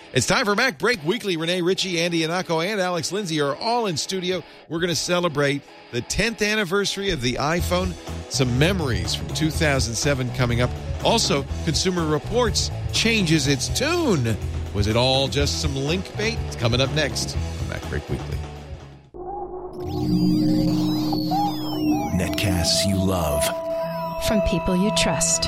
It's time for Mac Break Weekly. Renee Ritchie, Andy Iannacco, and Alex Lindsay are all in studio. We're going to celebrate the 10th anniversary of the iPhone. Some memories from 2007 coming up. Also, Consumer Reports changes its tune. Was it all just some link bait? It's coming up next on Mac Break Weekly. Netcasts you love. From people you trust.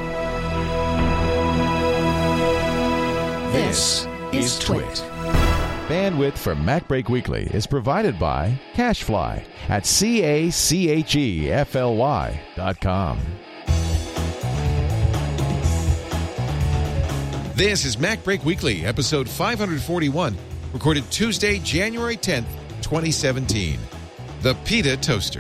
This is Twit. Bandwidth for Mac Break Weekly is provided by CacheFly at CACHEFLY.com. This is Mac Break Weekly, episode 541, recorded Tuesday, January 10th, 2017. The Pita Toaster.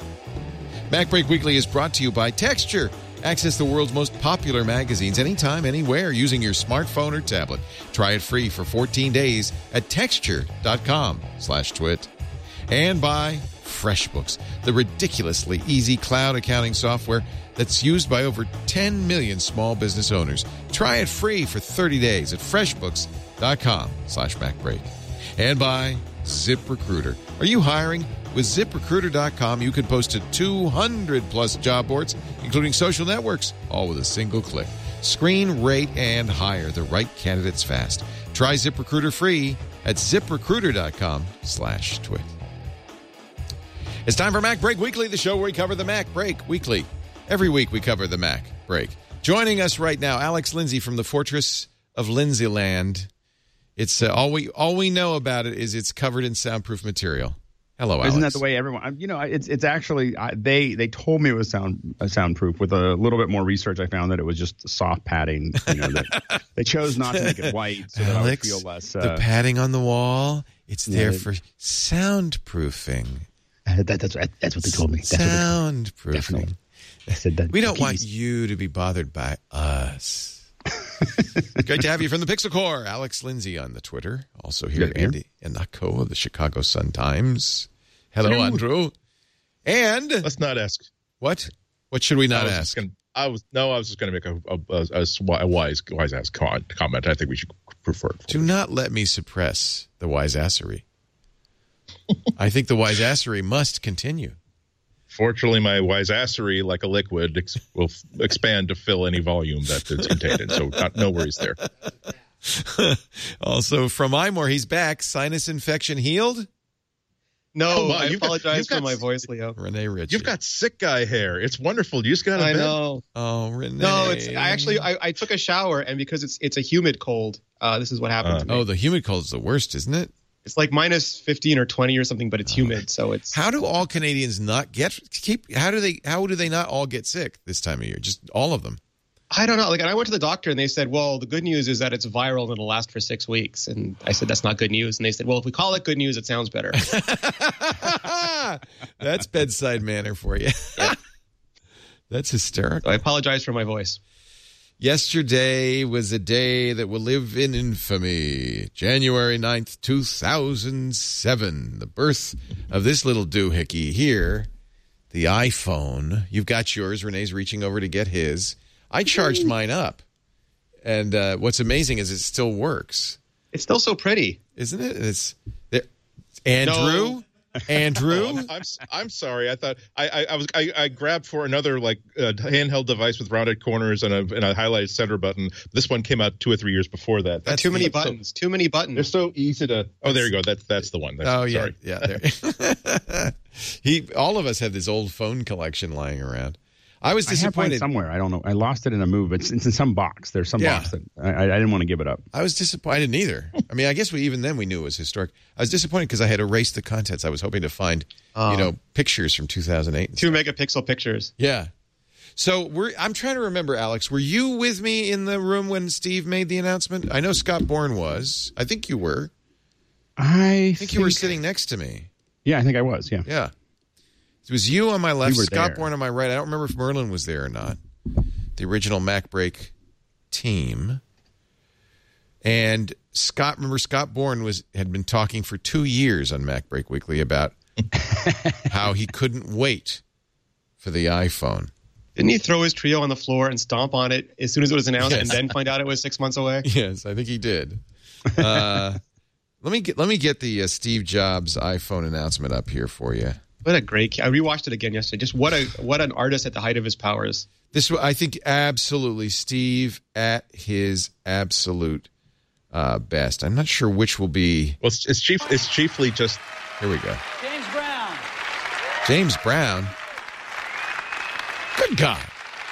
Mac Break Weekly is brought to you by Texture. Access the world's most popular magazines anytime, anywhere, using your smartphone or tablet. Try it free for 14 days at texture.com/twit. And by FreshBooks, the ridiculously easy cloud accounting software that's used by over 10 million small business owners. Try it free for 30 days at freshbooks.com/MacBreak. And by ZipRecruiter. Are you hiring? With ZipRecruiter.com, you can post to 200-plus job boards, including social networks, all with a single click. Screen, rate, and hire the right candidates fast. Try ZipRecruiter free at ZipRecruiter.com/twit. It's time for Mac Break Weekly, the show where we cover the Mac Break Weekly. Every week we cover the Mac Break. Joining us right now, Alex Lindsay from the Fortress of Lindsayland. It's all we know about it is it's covered in soundproof material. Hello, Alex. Isn't that the way everyone? It's actually they told me it was soundproof. With a little bit more research, I found that it was just soft padding. That they chose not to make it white, so Alex, that I would feel less. The padding on the wall, it's there for soundproofing. That's what they told me. Soundproofing. Definitely. I said that. We don't want you to be bothered by us. Great to have you from the Pixel Corps. Alex Lindsay on the Twitter. Also here, Andy Iannacco of the Chicago Sun-Times. Hello, Andrew. And let's not ask. What? What should we not ask? I was just going to make a wise ass comment. I think we should prefer it. Do not let me suppress the wise-assery. I think the wise-assery must continue. Fortunately, my wise-assery, like a liquid, will expand to fill any volume that it's contained in, so no worries there. Also, from iMore, he's back. Sinus infection healed? No, I apologize for my voice, Leo. Renee Ritchie. You've got sick guy hair. It's wonderful. You just got I know. Oh, Renee. No, I took a shower, and because it's a humid cold, this is what happened to me. Oh, the humid cold is the worst, isn't it? It's like minus 15 or 20 or something, but it's humid, so it's. How do all Canadians not how do they not all get sick this time of year? Just all of them. I don't know. And I went to the doctor and they said, well, the good news is that it's viral and it'll last for 6 weeks. And I said, that's not good news. And they said, well, if we call it good news, it sounds better. That's bedside manner for you. Yeah. That's hysterical. So I apologize for my voice. Yesterday was a day that will live in infamy. January 9th, 2007. The birth of this little doohickey here, the iPhone. You've got yours. Renee's reaching over to get his. I charged mine up. And what's amazing is it still works. It's still so pretty. Isn't it? It's there. Andrew? No. Andrew? I'm sorry. I thought I grabbed for another handheld device with rounded corners and a highlighted center button. This one came out 2 or 3 years before that. That's too many buttons. Too many buttons. They're so easy to. Oh, there you go. That's the one. Yeah, sorry. yeah. There. All of us have this old phone collection lying around. I was disappointed. I have mine somewhere. I don't know. I lost it in a move. It's in some box. There's some box that I didn't want to give it up. I was disappointed neither. I mean, I guess even then we knew it was historic. I was disappointed because I had erased the contents. I was hoping to find, pictures from 2008. 2 megapixel pictures. Yeah. So I'm trying to remember, Alex, were you with me in the room when Steve made the announcement? I know Scott Bourne was. I think you were. I think you were sitting next to me. Yeah, I think I was. Yeah. Yeah. It was you on my left, Scott there. Bourne on my right. I don't remember if Merlin was there or not. The original Mac Break team. And Scott Bourne had been talking for 2 years on Mac Break Weekly about how he couldn't wait for the iPhone. Didn't he throw his Treo on the floor and stomp on it as soon as it was announced, and then find out it was 6 months away? Yes, I think he did. Let me get the Steve Jobs iPhone announcement up here for you. What a great! I rewatched it again yesterday. Just what an artist at the height of his powers. This, I think, absolutely Steve at his absolute best. I'm not sure which will be. Well, it's chiefly just. Here we go. James Brown. James Brown. Good God.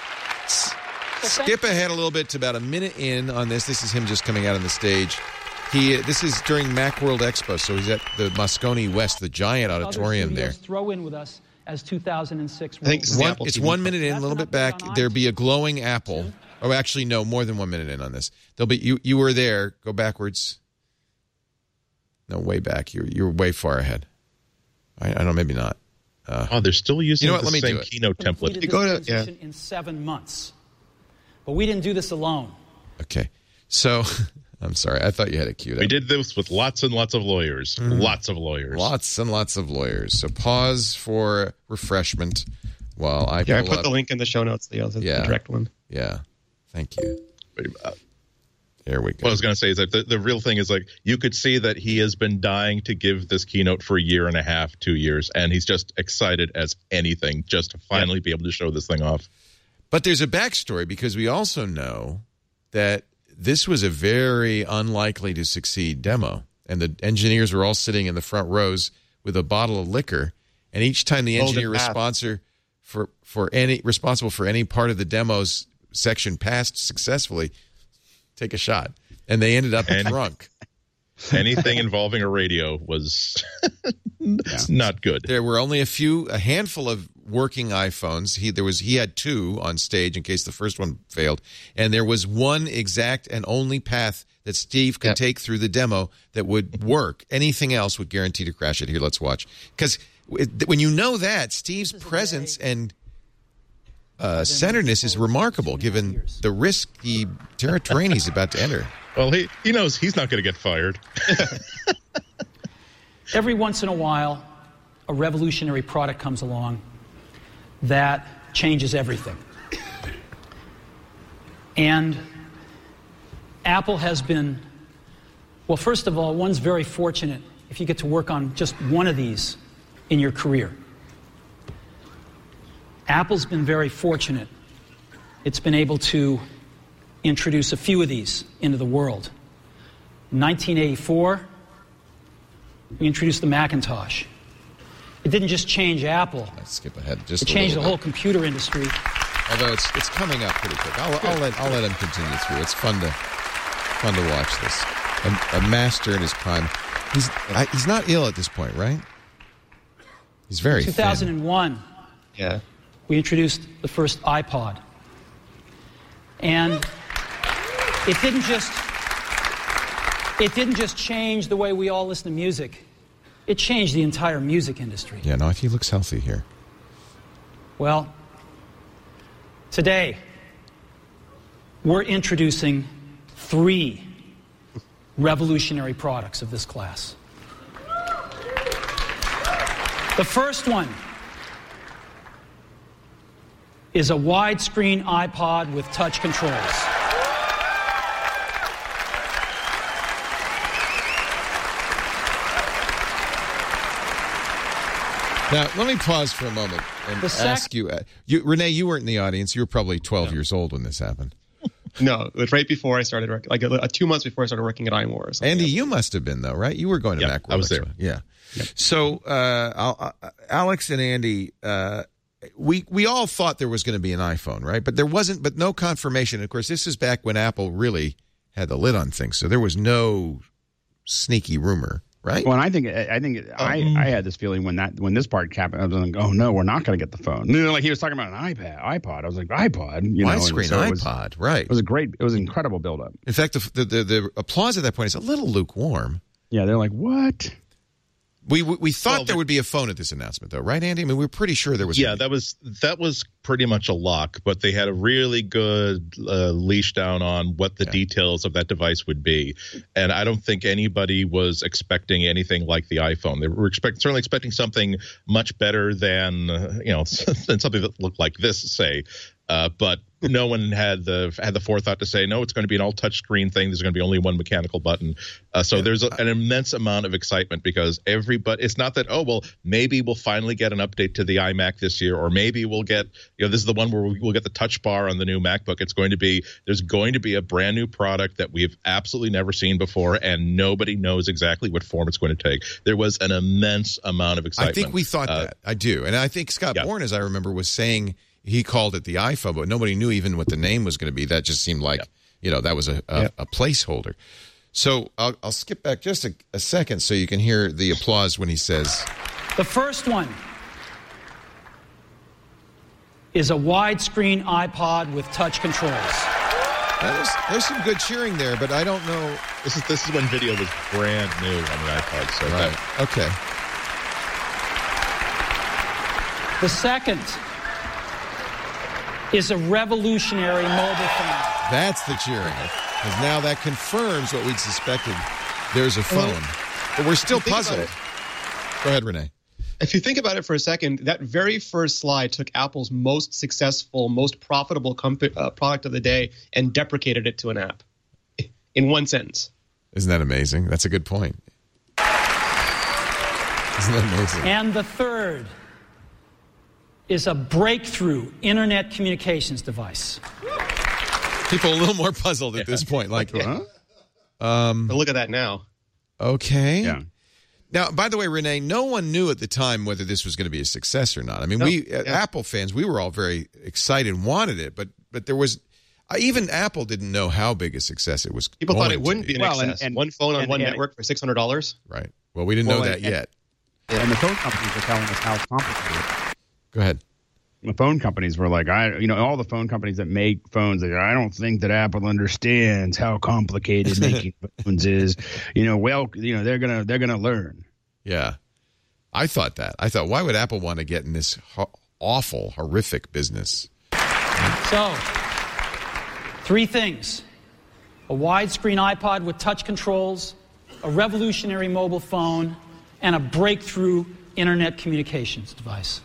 Skip ahead a little bit to about a minute in on this. This is him just coming out on the stage. This is during Macworld Expo, so he's at the Moscone West, the giant auditorium there. Throw in with us as 2006. I think It's 1 minute in, a little bit back. There'll be a glowing apple. Oh, actually, no, more than 1 minute in on this. There'll be you were there. Go backwards. No, way back. You're way far ahead. I don't know, maybe not. They're still using Let me the same do it. keynote template. You go to in 7 months, but we didn't do this alone. Okay, so I'm sorry. I thought you had it queued up. We did this with lots and lots of lawyers. Lots of lawyers. Lots and lots of lawyers. So pause for refreshment while I pull I put up. the link in the show notes. The direct one. Yeah, thank you. There we go. What I was going to say is that the real thing is, like, you could see that he has been dying to give this keynote for a year and a half, 2 years, and he's just excited as anything just to finally be able to show this thing off. But there's a backstory, because we also know that this was a very unlikely to succeed demo, and the engineers were all sitting in the front rows with a bottle of liquor, and each time the engineer responsible for any part of the demo's section passed successfully, take a shot, and they ended up drunk. Anything involving a radio was not good. There were only a handful of working iPhones. He had 2 on stage in case the first one failed, and there was one exact and only path that Steve could take through the demo that would work. Anything else would guarantee to crash it. Here, let's watch. Because when you know that, Steve's presence and centeredness is remarkable, given the risky terrain he's about to enter. Well, he knows he's not going to get fired. Every once in a while, a revolutionary product comes along that changes everything. And Apple has been, well, first of all, one's very fortunate if you get to work on just one of these in your career. Apple's been very fortunate. It's been able to introduce a few of these into the world. In 1984, we introduced the Macintosh. It didn't just change Apple. Let's skip ahead just It changed the whole computer industry. Although it's coming up pretty quick. I'll let him continue through. It's fun to watch this. A master in his prime. He's not ill at this point, right? He's very 2001. Thin. Yeah. We introduced the first iPod. And it didn't just change the way we all listen to music. It changed the entire music industry. Yeah, no, he looks healthy here. Well, today we're introducing 3 revolutionary products of this class. The first one is a widescreen iPod with touch controls. Now, let me pause for a moment and ask you, Renee, you weren't in the audience. You were probably 12 years old when this happened. No, it was right before I started working, like 2 months before I started working at iMore or something. Andy, you must have been, though, right? You were going to Macworld. I was there. Yeah. Yep. So, Alex and Andy, we all thought there was going to be an iPhone, right? But there wasn't, but no confirmation. Of course, this is back when Apple really had the lid on things, so there was no sneaky rumor, right? Well, and I had this feeling when this part happened, I was like, oh no, we're not going to get the phone. Like he was talking about an iPod. I was like, iPod, widescreen iPod, right? It was an incredible buildup. In fact, the applause at that point is a little lukewarm. Yeah, they're like, what? We thought there would be a phone at this announcement, though, right, Andy? I mean, we were pretty sure there was. Yeah, that was pretty much a lock, but they had a really good leash down on what the details of that device would be, and I don't think anybody was expecting anything like the iPhone. They were certainly expecting something much better than than something that looked like this, say. But no one had the forethought to say, no, it's going to be an all touch screen thing. There's going to be only one mechanical button. So there's an immense amount of excitement because it's not that, maybe we'll finally get an update to the iMac this year, or maybe we'll get, this is the one where we'll get the touch bar on the new MacBook. There's going to be a brand new product that we've absolutely never seen before, and nobody knows exactly what form it's going to take. There was an immense amount of excitement. I think we thought that. I do. And I think Scott Bourne, as I remember, was saying, he called it the iPhone, but nobody knew even what the name was going to be. That just seemed like, that was a placeholder. So I'll skip back just a second so you can hear the applause when he says. The first one is a widescreen iPod with touch controls. There's some good cheering there, but I don't know. This is when video was brand new on the iPod. So right. Okay. The second is a revolutionary mobile phone. That's the cheering. Because now that confirms what we'd suspected. There's a phone. But we're still puzzled. Go ahead, Renee. If you think about it for a second, that very first slide took Apple's most successful, most profitable product of the day and deprecated it to an app in one sentence. Isn't that amazing? That's a good point. Isn't that amazing? And the third is a breakthrough internet communications device. People a little more puzzled at this point. Like, but look at that now. Okay. Yeah. Now, by the way, Renee, no one knew at the time whether this was going to be a success or not. I mean, Apple fans, we were all very excited and wanted it, but there was even Apple didn't know how big a success it was. People thought it wouldn't be an success. And one phone on one network for $600. Right. Well, we didn't know that yet. And the phone companies are telling us how complicated. Go ahead. The phone companies were like, all the phone companies that make phones, I don't think that Apple understands how complicated making phones is. They're gonna learn. Yeah, I thought that. I thought, why would Apple want to get in this awful, horrific business? So, 3 things: a widescreen iPod with touch controls, a revolutionary mobile phone, and a breakthrough internet communications device.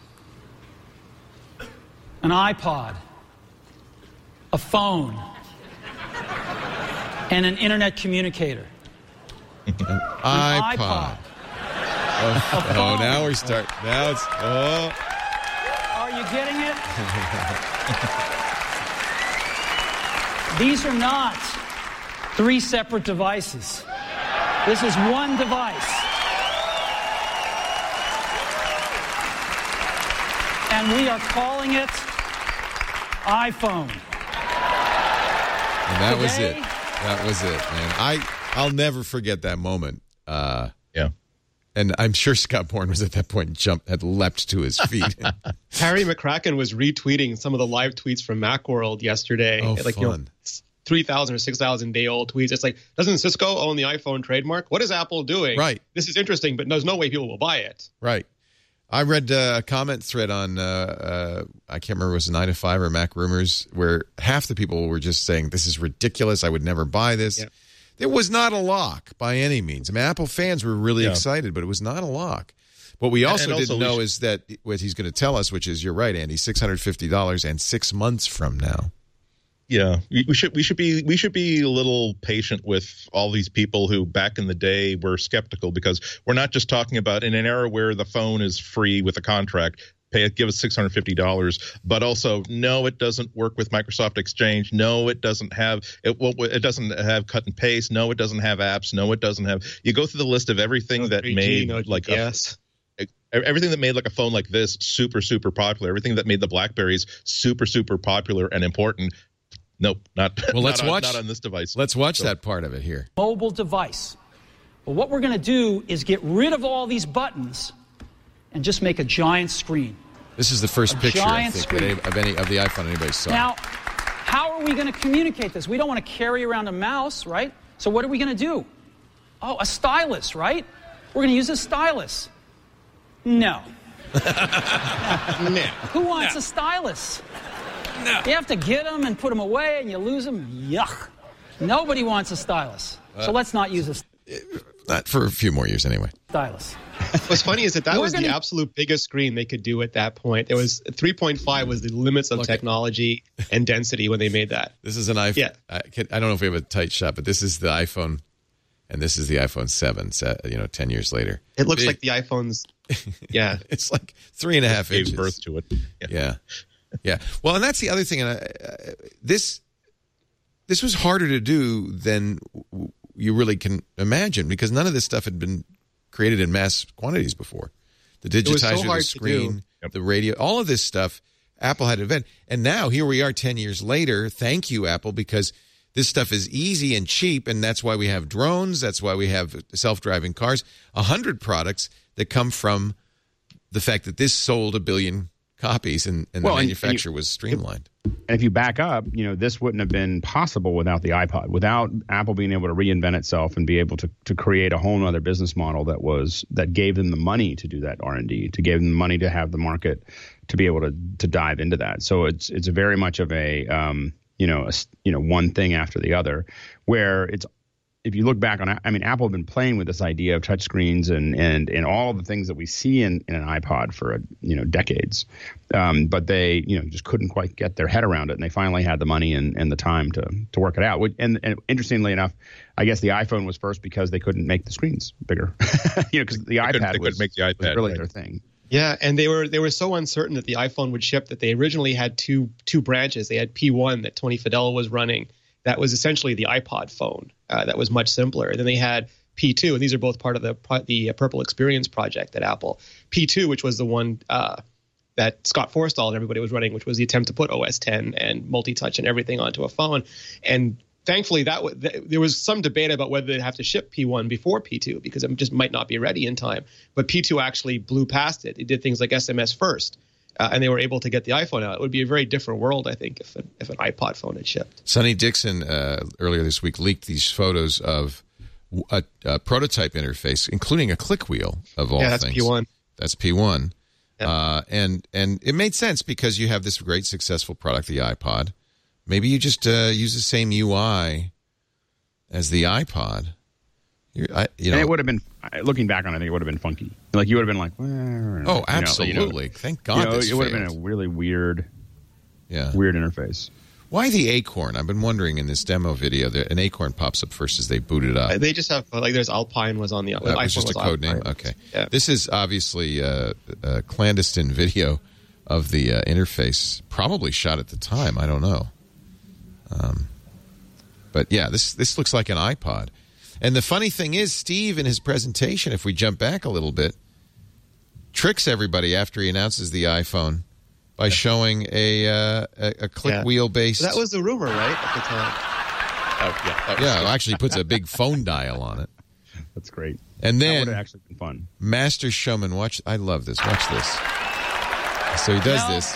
An iPod, a phone, and an internet communicator. An iPod. Oh, now we start. Now it's. Oh. Are you getting it? These are not 3 separate devices. This is one device. And we are calling it iPhone. And that was it. That was it, man. I'll never forget that moment. Yeah. And I'm sure Scott Bourne was at that point had leapt to his feet. Harry McCracken was retweeting some of the live tweets from Macworld yesterday. Oh, fun. 3,000 or 6,000 day old tweets. It's like, doesn't Cisco own the iPhone trademark? What is Apple doing? Right. This is interesting, but there's no way people will buy it. Right. I read a comment thread on, I can't remember if it was 9 to 5 or Mac Rumors, where half the people were just saying, this is ridiculous. I would never buy this. Yeah. It was not a lock by any means. I mean, Apple fans were really excited, but it was not a lock. What we also didn't know is that what he's going to tell us, which is, you're right, Andy, $650 and 6 months from now. Yeah, we should be a little patient with all these people who back in the day were skeptical, because we're not just talking about in an era where the phone is free with a contract, give us $650, but also no, it doesn't work with Microsoft Exchange. No, it doesn't have it doesn't have cut and paste. No, it doesn't have apps. No, it doesn't have. You go through the list of everything that 3G, made everything that made like a phone like this super popular. Everything that made the BlackBerries super popular and important. Nope, not. Well, not on this device. Let's watch that part of it here. Mobile device. Well, what we're going to do is get rid of all these buttons and just make a giant screen. This is the first picture, I think, of the iPhone anybody saw. Now, how are we going to communicate this? We don't want to carry around a mouse, right? So what are we going to do? Oh, a stylus, right? We're going to use a stylus. No. No. Who wants a stylus? No. You have to get them and put them away, and you lose them. Yuck. Nobody wants a stylus. So let's not use a Not for a few more years anyway. stylus. What's funny is that was the absolute biggest screen they could do at that point. There was 3.5 was the limits of technology and density when they made that. This is an iPhone. Yeah. I don't know if we have a tight shot, but this is the iPhone, and this is the iPhone 7. 10 years later. It looks like the iPhone's. Yeah, it's like 3.5 inches. Gave birth to it. Yeah. Well, and that's the other thing. And this was harder to do than you really can imagine, because none of this stuff had been created in mass quantities before. The digitizer, the screen, the radio, all of this stuff, Apple had to invent. And now here we are 10 years later. Thank you, Apple, because this stuff is easy and cheap, and that's why we have drones. That's why we have self-driving cars. 100 products that come from the fact that this sold 1 billion copies, and the manufacture was streamlined. And if you back up, this wouldn't have been possible without the iPod, without Apple being able to reinvent itself and be able to create a whole other business model that gave them the money to do that R&D, to give them the money to have the market to be able to dive into that. So it's very much of a one thing after the other, where it's. If you look back on, Apple had been playing with this idea of touchscreens and all the things that we see in an iPod for decades, but they just couldn't quite get their head around it, and they finally had the money and the time to work it out. And interestingly enough, I guess the iPhone was first because they couldn't make the screens bigger, because the iPad was really their thing. Yeah, and they were so uncertain that the iPhone would ship that they originally had two branches. They had P1 that Tony Fadell was running. That was essentially the iPod phone. That was much simpler. And then they had P2, and these are both part of the Purple Experience project at Apple. P2, which was the one that Scott Forstall and everybody was running, which was the attempt to put OS X and multi-touch and everything onto a phone. And thankfully, there was some debate about whether they'd have to ship P1 before P2 because it just might not be ready in time. But P2 actually blew past it. It did things like SMS first. And they were able to get the iPhone out. It would be a very different world, I think, if an iPod phone had shipped. Sonny Dixon earlier this week leaked these photos of a prototype interface, including a click wheel of all things. That's P1. That's P1. Yep. And it made sense because you have this great successful product, the iPod. Maybe you just use the same UI as the iPod. And it would have been, looking back on it, I think it would have been funky. Like you would have been like, oh, absolutely. Thank God this it would have been a really weird interface. Why the Acorn? I've been wondering in this demo video that an Acorn pops up first as they boot it up. They just have, there's Alpine was on the that was just a code name? Okay. Yeah. This is obviously a clandestine video of the interface, probably shot at the time. I don't know. But yeah, this looks like an iPod. And the funny thing is, Steve, in his presentation, if we jump back a little bit, tricks everybody after he announces the iPhone by showing a click wheel based. That was the rumor, right, at the time? Actually puts a big phone dial on it. That's great. And then that would have actually been fun. Master Showman, I love this. Watch this. So he does this.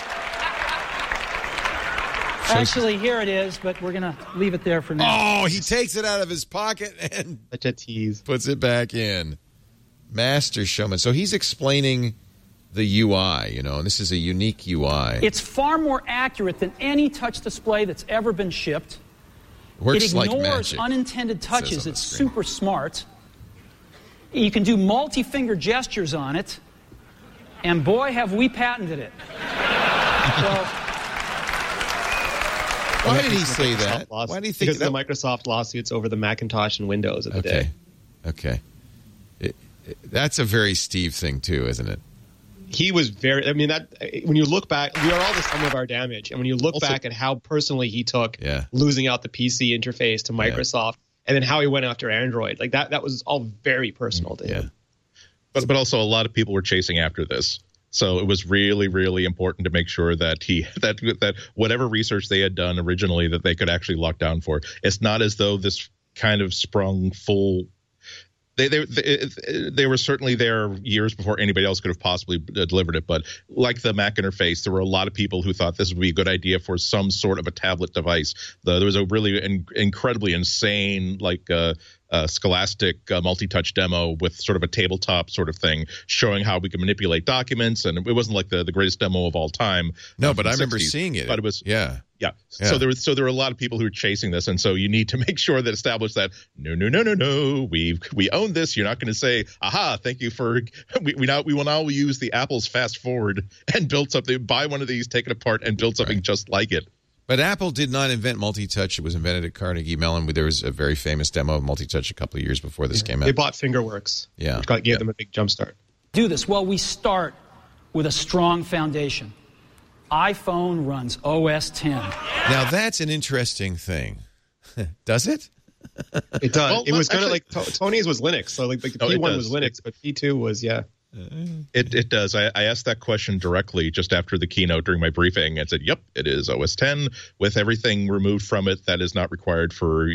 Actually, here it is, but we're going to leave it there for now. Oh, he takes it out of his pocket and such a tease. Puts it back in. Master Showman. So he's explaining the UI, and this is a unique UI. It's far more accurate than any touch display that's ever been shipped. Works it ignores like magic. Unintended touches. It's super smart. You can do multi-finger gestures on it, and boy, have we patented it. Why did he say that? Why do you think because of the Microsoft lawsuits over the Macintosh and Windows of the day. Okay. That's a very Steve thing too, isn't it? He was very. When you look back, we are all the sum of our damage. And when you look back at how personally he took losing out the PC interface to Microsoft, and then how he went after Android, that was all very personal to him. But also, a lot of people were chasing after this. So it was really, really important to make sure that that whatever research they had done originally that they could actually lock down for. It's not as though this kind of sprung full. They were certainly there years before anybody else could have possibly delivered it. But like the Mac interface, there were a lot of people who thought this would be a good idea for some sort of a tablet device. There was a really incredibly insane Scholastic multi-touch demo with sort of a tabletop sort of thing, showing how we can manipulate documents. And it wasn't like the greatest demo of all time. No, but I remember seeing it. But it was yeah. So there were a lot of people who were chasing this, and so you need to make sure that establish that no, we own this. You're not going to say, aha, thank you for we will now use the Apple's fast forward and build something, buy one of these, take it apart, and build something just like it. But Apple did not invent multi-touch. It was invented at Carnegie Mellon. There was a very famous demo of multi-touch a couple of years before this came out. They bought Fingerworks, which gave them a big jump start. Do this. Well, we start with a strong foundation. iPhone runs OS 10. Now, that's an interesting thing. Does it? It does. Well, it was kind of like Tony's was Linux. So like the P1 was Linux, but P2 was, It does. I asked that question directly just after the keynote during my briefing and said, yep, it is OS 10 with everything removed from it that's not required for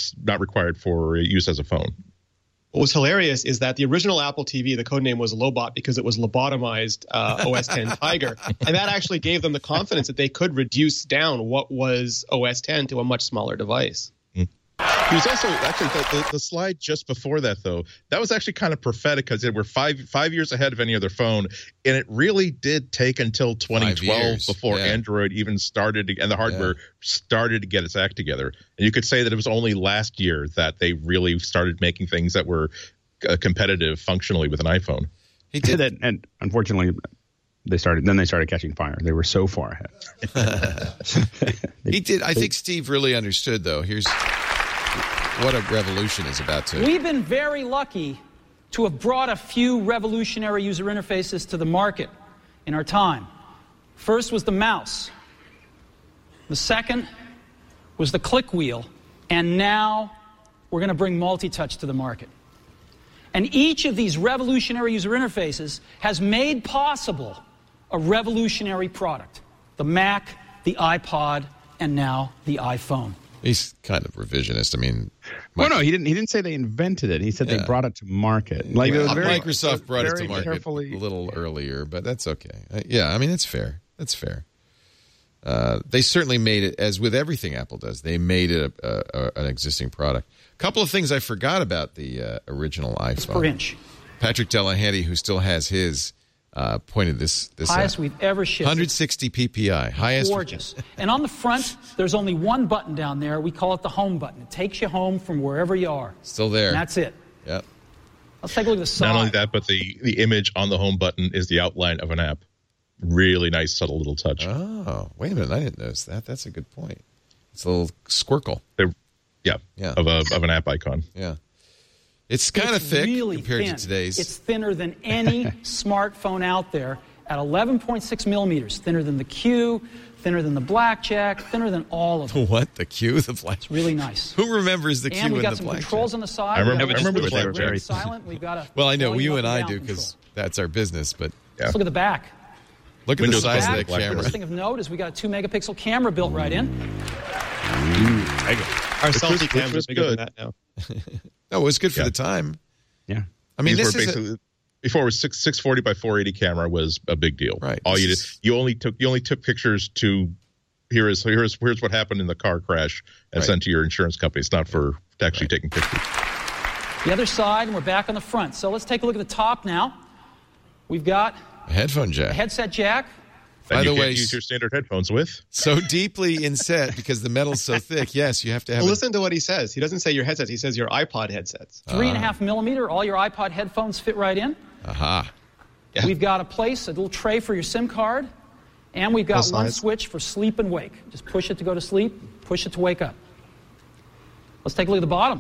use as a phone. What was hilarious is that the original Apple TV, the codename was Lobot because it was lobotomized OS 10 Tiger. And that actually gave them the confidence that they could reduce down what was OS 10 to a much smaller device. He was also actually the slide just before that, though. That was actually kind of prophetic because they were five years ahead of any other phone, and it really did take until 2012 before Android even started and the hardware started to get its act together. And you could say that it was only last year that they really started making things that were competitive functionally with an iPhone. He did that, and unfortunately, they started catching fire. They were so far ahead. He did. I think Steve really understood, though. Here's what a revolution is about to. We've been very lucky to have brought a few revolutionary user interfaces to the market in our time. First was the mouse. The second was the click wheel. And now we're going to bring multi-touch to the market. And each of these revolutionary user interfaces has made possible a revolutionary product. The Mac, the iPod, and now the iPhone. He's kind of revisionist. I mean, he didn't say they invented it. He said they brought it to market. Like Microsoft brought it to market a little earlier, but that's okay. I mean, it's fair. That's fair. They certainly made it, as with everything Apple does, they made it an existing product. A couple of things I forgot about the original iPhone. Per inch. Patrick Delahanty, who still has his, pointed this highest we've ever shipped. 160 PPI. Highest. Gorgeous. And on the front, there's only one button down there. We call it the home button. It takes you home from wherever you are. Still there. And that's it. Yep. Let's take a look at the side. Not only that, but the image on the home button is the outline of an app. Really nice, subtle little touch. Oh, wait a minute. I didn't notice that. That's a good point. It's a little squircle. Of an app icon. Yeah. It's kind of thick really compared thin. to today's. It's thinner than any smartphone out there at 11.6 millimeters. Thinner than the Q, thinner than the Blackjack, thinner than all of them. What? The Q? The Blackjack? It's really nice. Who remembers the Q and the Blackjack? And we've got some controls on the side. I remember the Blackjack. Very silent. We've got a well, I know you and I do because that's our business. But let's look at the back. Look at the size of that camera. The thing of note is we got a 2-megapixel camera built right in. Our selfie camera is bigger than that now. No, it was good for the time. Yeah. I mean, this is before it was 640 by 480 camera was a big deal. Right. All you did, you only took pictures to here's what happened in the car crash and sent to your insurance company. It's not for actually taking pictures. The other side, and we're back on the front. So let's take a look at the top now. We've got a headphone jack, a headset jack. By the way, use your standard headphones with. So deeply inset because the metal's so thick. Yes, you have to have. Listen to what he says. He doesn't say your headsets. He says your iPod headsets. 3.5 millimeter. All your iPod headphones fit right in. Aha. Yeah. We've got a little tray for your SIM card, and we've got one switch for sleep and wake. Just push it to go to sleep, push it to wake up. Let's take a look at the bottom.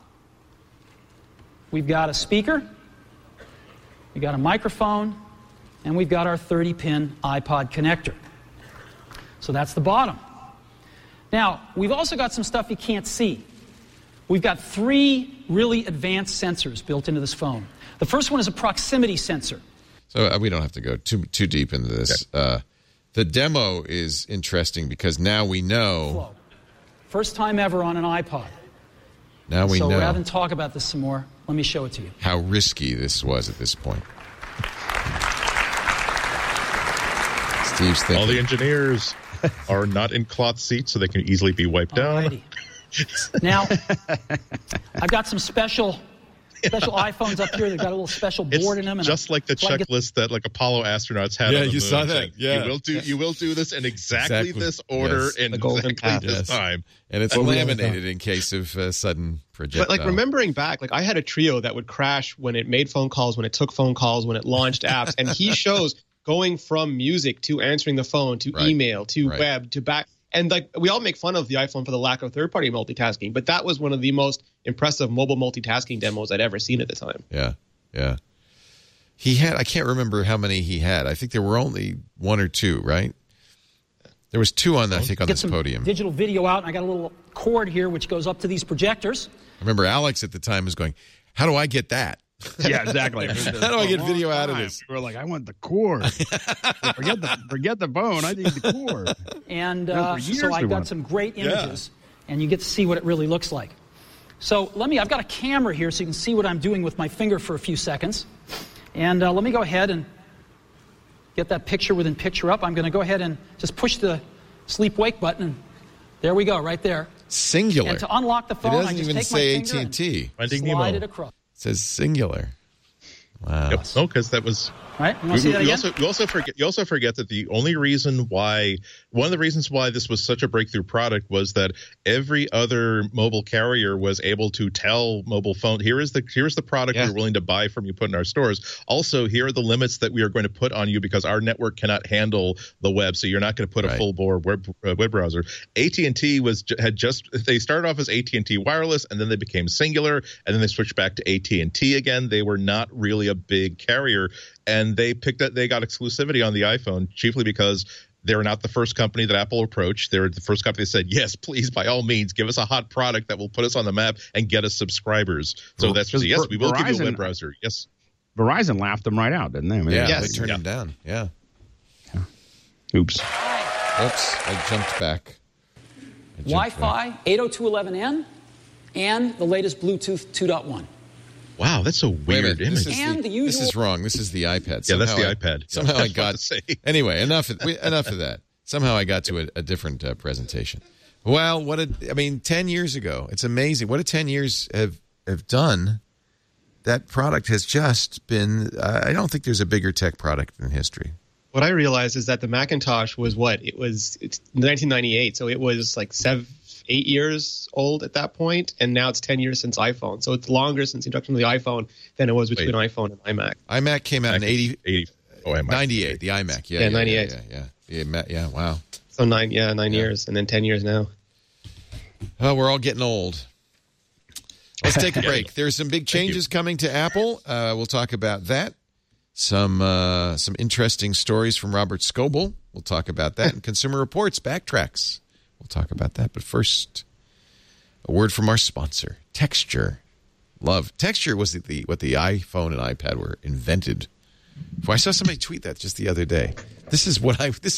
We've got a speaker. We've got a microphone. And we've got our 30-pin iPod connector. So that's the bottom. Now, we've also got some stuff you can't see. We've got 3 really advanced sensors built into this phone. The first one is a proximity sensor. So we don't have to go too deep into this. Okay. The demo is interesting because now we know. First time ever on an iPod. Now we know. So rather than talk about this some more, let me show it to you. How risky this was at this point. All the engineers are not in cloth seats, so they can easily be wiped down. Now, I've got some special iPhones up here. They've got a little special board in them. And just like the checklist that like Apollo astronauts had. Yeah, on the you moon, saw that. Yeah, you will do this in exactly this order in the golden exactly this time. And it's laminated in case of sudden projectile. But like remembering back, like I had a Trio that would crash when it made phone calls, when it took phone calls, when it launched apps, and he shows going from music to answering the phone to email to web to back. And like we all make fun of the iPhone for the lack of third-party multitasking, but that was one of the most impressive mobile multitasking demos I'd ever seen at the time. Yeah. He had, I can't remember how many he had. I think there were only one or two, right? There was two on, I think, on this podium. Digital video out, and I got a little cord here which goes up to these projectors. I remember Alex at the time was going, how do I get that? Yeah, exactly. How do I get video out of this? We're like, I want the cord. forget the bone. I need the cord. And so I got some great images, and you get to see what it really looks like. So I've got a camera here so you can see what I'm doing with my finger for a few seconds. And let me go ahead and get that picture within picture up. I'm going to go ahead and just push the sleep-wake button, and there we go, right there. Singular. And to unlock the phone, I just take my finger and slide it across. It says singular. Wow. Yep. No, because that was right. You want to see that again? You also forget that the only reason why one of the reasons why this was such a breakthrough product was that every other mobile carrier was able to tell mobile phone, here's the product we're willing to buy from you, put in our stores. Also, here are the limits that we are going to put on you because our network cannot handle the web. So you're not going to put a full bore web browser. AT&T they started off as AT&T Wireless, and then they became Singular, and then they switched back to AT&T again. They were not really a big carrier, and they got exclusivity on the iPhone chiefly because they were not the first company that Apple approached. They were the first company that said, yes, please, by all means, give us a hot product that will put us on the map and get us subscribers. So that's just, yes, we will give you a web browser. Yes. Verizon laughed them right out, didn't they? They turned them down. Yeah. Oops, I jumped back. Wi-Fi 802.11n and the latest Bluetooth 2.1. Wow, that's a weird image. This is wrong. This is the iPad. Yeah, that's the iPad. Somehow I got anyway. Enough of that. Somehow I got to a different presentation. Well, 10 years ago. It's amazing what 10 years have done. That product has just been. I don't think there's a bigger tech product in history. What I realized is that the Macintosh was it's 1998, so it was like 8 years old at that point, and now it's 10 years since iPhone. So it's longer since the introduction of the iPhone than it was between iPhone and iMac. iMac came out in 98, the iMac. Yeah, 98. Yeah, wow. So 9 years, and then 10 years now. Oh, we're all getting old. Let's take a break. There's some big changes coming to Apple. We'll talk about that. Some interesting stories from Robert Scoble. We'll talk about that. And Consumer Reports backtracks. We'll talk about that. But first, a word from our sponsor, Texture. Texture was what the iPhone and iPad were invented for. I saw somebody tweet that just the other day. This is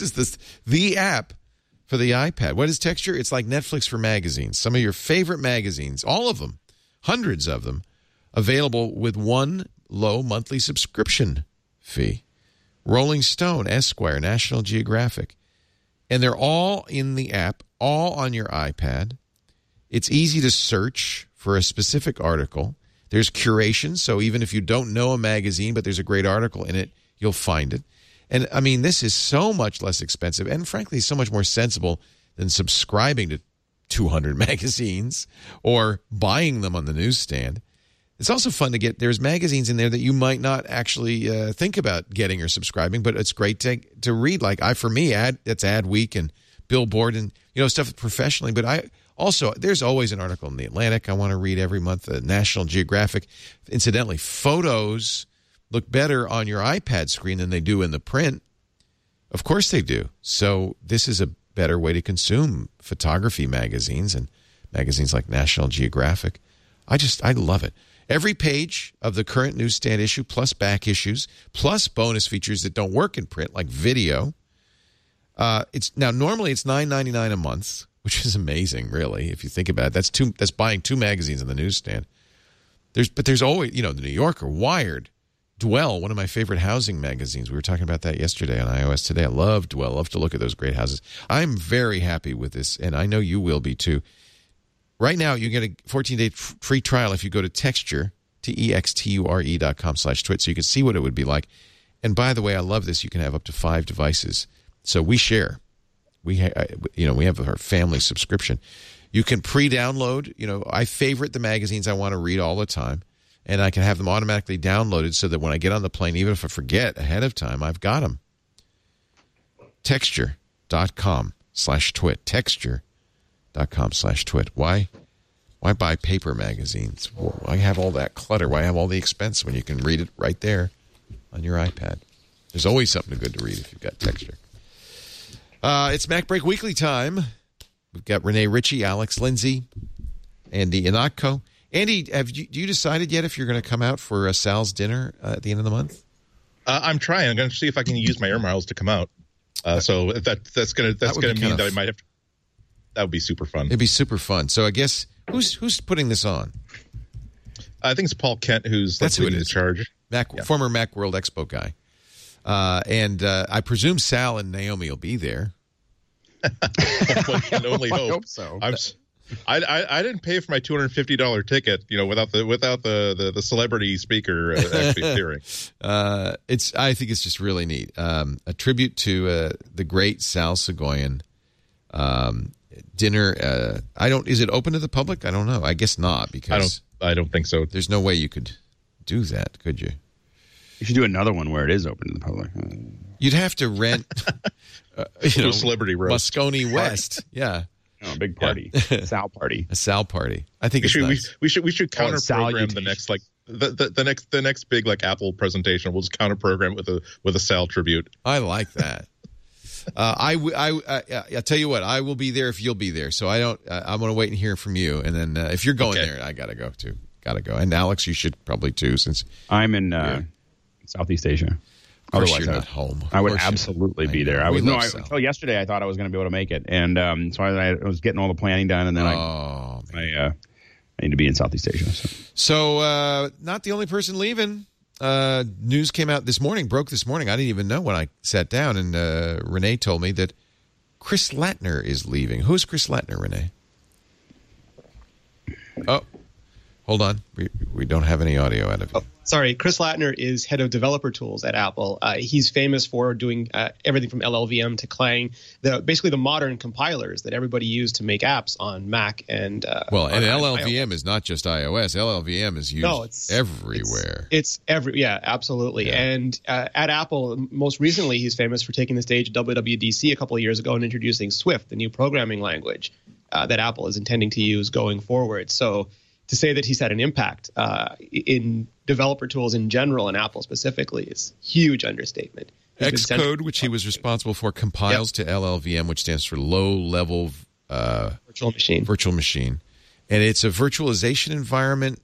the app for the iPad. What is Texture? It's like Netflix for magazines. Some of your favorite magazines, all of them, hundreds of them, available with one low monthly subscription fee. Rolling Stone, Esquire, National Geographic. And they're all in the app, all on your iPad. It's easy to search for a specific article. There's curation, so even if you don't know a magazine, but there's a great article in it, you'll find it. And, I mean, this is so much less expensive and, frankly, so much more sensible than subscribing to 200 magazines or buying them on the newsstand. It's also fun to get – there's magazines in there that you might not actually think about getting or subscribing, but it's great to read. Like, for me, that's Adweek and Billboard and, stuff professionally. But there's always an article in The Atlantic I want to read every month, National Geographic. Incidentally, photos look better on your iPad screen than they do in the print. Of course they do. So this is a better way to consume photography magazines and magazines like National Geographic. I love it. Every page of the current newsstand issue, plus back issues, plus bonus features that don't work in print, like video. Normally it's $9.99 a month, which is amazing, really, if you think about it. That's buying two magazines on the newsstand. There's always, The New Yorker, Wired, Dwell, one of my favorite housing magazines. We were talking about that yesterday on iOS Today. I love Dwell. Love to look at those great houses. I'm very happy with this, and I know you will be too. Right now, you get a 14-day free trial if you go to Texture, texture.com/twit, so you can see what it would be like. And by the way, I love this. You can have up to 5 devices. So we share. We have our family subscription. You can pre-download. I favorite the magazines I want to read all the time, and I can have them automatically downloaded so that when I get on the plane, even if I forget ahead of time, I've got them. Texture.com/twit. Texture.com/twit. Why buy paper magazines? Why have all that clutter? Why have all the expense when you can read it right there on your iPad? There's always something good to read if you've got Texture. It's MacBreak Weekly time. We've got Renee Ritchie, Alex Lindsay, Andy Ihnatko. Andy, do you decided yet if you're going to come out for Sal's dinner at the end of the month? I'm trying. I'm going to see if I can use my air miles to come out. So that's going to mean that I might have to. That would be super fun. It'd be super fun. So I guess who's putting this on? I think it's Paul Kent who's in charge. Former Macworld Expo guy. And I presume Sal and Naomi will be there. I can only hope. I hope so. I didn't pay for my $250 ticket, without the celebrity speaker actually appearing. I think it's just really neat. A tribute to the great Sal Soghoian. Dinner. Is it open to the public? I don't know. I guess not, because I don't think so. There's no way you could do that, could you? You should do another one where it is open to the public. You'd have to rent a celebrity roast. Moscone West. Yeah. No, a big party. Sal party. A Sal party. I think we should counter program the next the next big Apple presentation. We'll just counter program with a Sal tribute. I like that. I tell you what, I will be there if you'll be there. So I'm going to wait and hear from you, and then if you're going there, I gotta go too. Gotta go. And Alex, you should probably too, since I'm in Southeast Asia. Otherwise, you're not home. I would absolutely be there. Until yesterday, I thought I was going to be able to make it, and so I was getting all the planning done, and then I need to be in Southeast Asia. So not the only person leaving. News broke this morning. I didn't even know when I sat down, and Renee told me that Chris Lattner is leaving. Who's Chris Lattner, Renee? Oh, hold on. We don't have any audio out of you. Sorry, Chris Lattner is head of developer tools at Apple. He's famous for doing everything from LLVM to Clang, basically the modern compilers that everybody used to make apps on Mac and LLVM is not just iOS. LLVM is used everywhere. Absolutely. Yeah. And at Apple, most recently, he's famous for taking the stage at WWDC a couple of years ago and introducing Swift, the new programming language that Apple is intending to use going forward. So to say that he's had an impact in developer tools in general and Apple specifically is a huge understatement. Xcode, which he was responsible for, compiles to LLVM, which stands for low-level virtual machine. And it's a virtualization environment.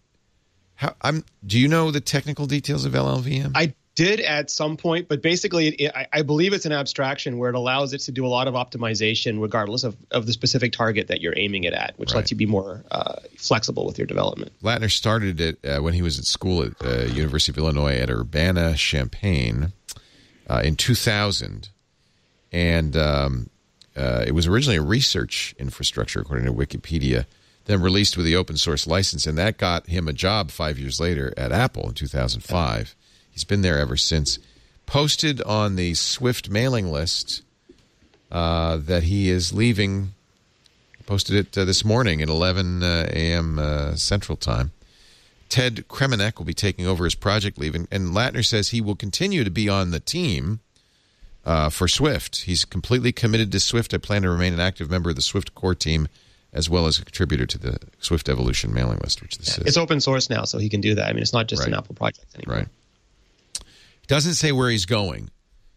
Do you know the technical details of LLVM? I did at some point, but basically I believe it's an abstraction where it allows it to do a lot of optimization regardless of the specific target that you're aiming it at, which lets you be more flexible with your development. Lattner started it when he was at school at University of Illinois at Urbana-Champaign in 2000. And it was originally a research infrastructure, according to Wikipedia, then released with the open source license, and that got him a job 5 years later at Apple in 2005. He's been there ever since. Posted on the Swift mailing list that he is leaving. Posted it this morning at 11 a.m. Central Time. Ted Kremenek will be taking over as project lead, and Lattner says he will continue to be on the team for Swift. He's completely committed to Swift. I plan to remain an active member of the Swift core team, as well as a contributor to the Swift Evolution mailing list, which this is. It's open source now, so he can do that. I mean, it's not just an Apple project anymore. Right. Doesn't say where he's going.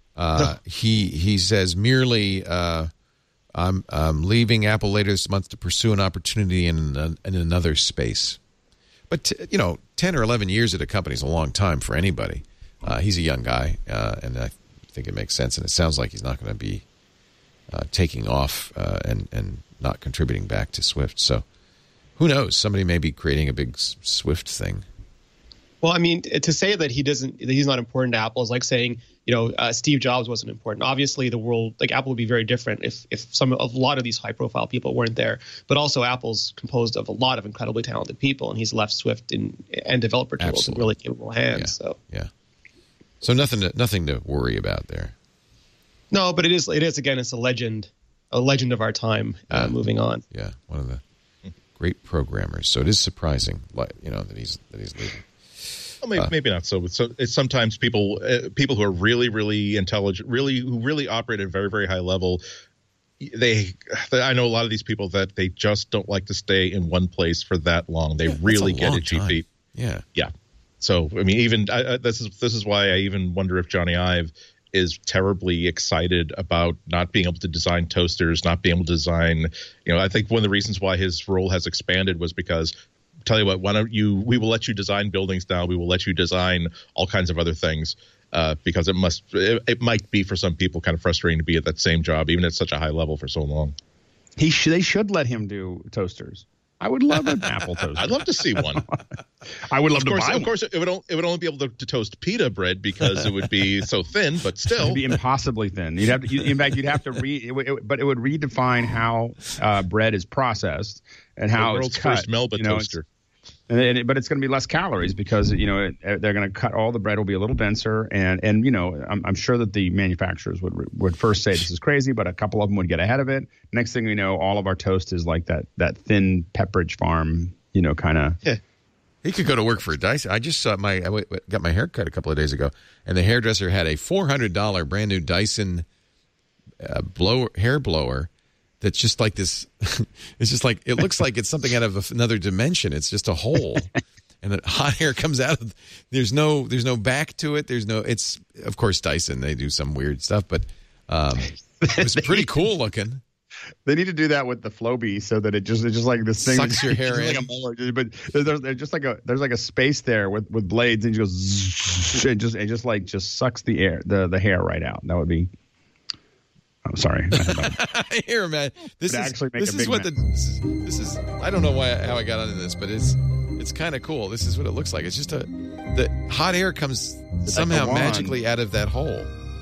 He says merely, I'm leaving Apple later this month to pursue an opportunity in another space. But 10 or 11 years at a company is a long time for anybody. He's a young guy, and I think it makes sense. And it sounds like he's not going to be taking off and not contributing back to Swift. So who knows? Somebody may be creating a big Swift thing. Well, I mean, to say that he's not important to Apple is like saying, Steve Jobs wasn't important. Obviously, the world, like Apple, would be very different if a lot of these high-profile people weren't there. But also, Apple's composed of a lot of incredibly talented people, and he's left Swift and developer tools in really capable hands. So nothing to worry about there. No, but it is again, it's a legend of our time. Moving on. Yeah, one of the great programmers. So it is surprising, that he's leaving. Well, maybe not so. So it's sometimes people who are really, really intelligent, who really operate at a very, very high level. I know a lot of these people that they just don't like to stay in one place for that long. They really get itchy feet. Yeah. So I mean, even this is why I even wonder if Johnny Ive is terribly excited about not being able to design toasters, not being able to design. I think one of the reasons why his role has expanded was because. Tell you what, we will let you design buildings now. We will let you design all kinds of other things because it might be for some people kind of frustrating to be at that same job, even at such a high level for so long. They should let him do toasters. I would love an Apple toaster. I'd love to see one. I would love to buy one. Of course, it would only be able to toast pita bread because it would be so thin, but still. It would be impossibly thin. You'd have to but it would redefine how bread is processed and how the world's first Melba toaster. But it's going to be less calories because they're going to cut all the bread will be a little denser and I'm sure that the manufacturers would first say this is crazy, but a couple of them would get ahead of it. Next thing we know, all of our toast is like that thin Pepperidge Farm kind of. Yeah. He could go to work for Dyson. I just saw I got my hair cut a couple of days ago, and the hairdresser had a $400 brand new Dyson hair blower. That's just like this. It's just like it looks like it's something out of another dimension. It's just a hole, and the hot air comes out of. There's no back to it. It's of course Dyson. They do some weird stuff, but it was pretty cool looking. They need to do that with the Flowbee so that it's just like this thing sucks your hair in. Like a molar, but there's like a space there with blades, and it goes zzz, it just sucks the air the hair right out. That would be. I'm sorry. Here, man. This is I don't know how I got into this, but it's kind of cool. This is what it looks like. It's just the hot air comes somehow magically out of that hole.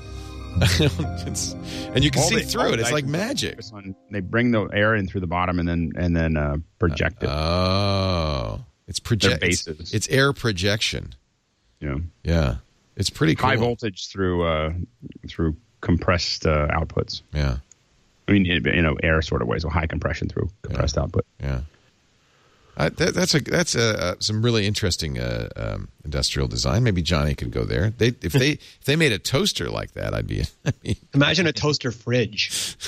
And you can see through it. It's like magic. They bring the air in through the bottom and then project it. Oh, it's it's air projection. Yeah. It's pretty cool. High voltage through compressed outputs. Yeah. I mean, air sort of way, so high compression through compressed output. Yeah. That's some really interesting industrial design. Maybe Johnny could go there. If they made a toaster like that, imagine a toaster fridge.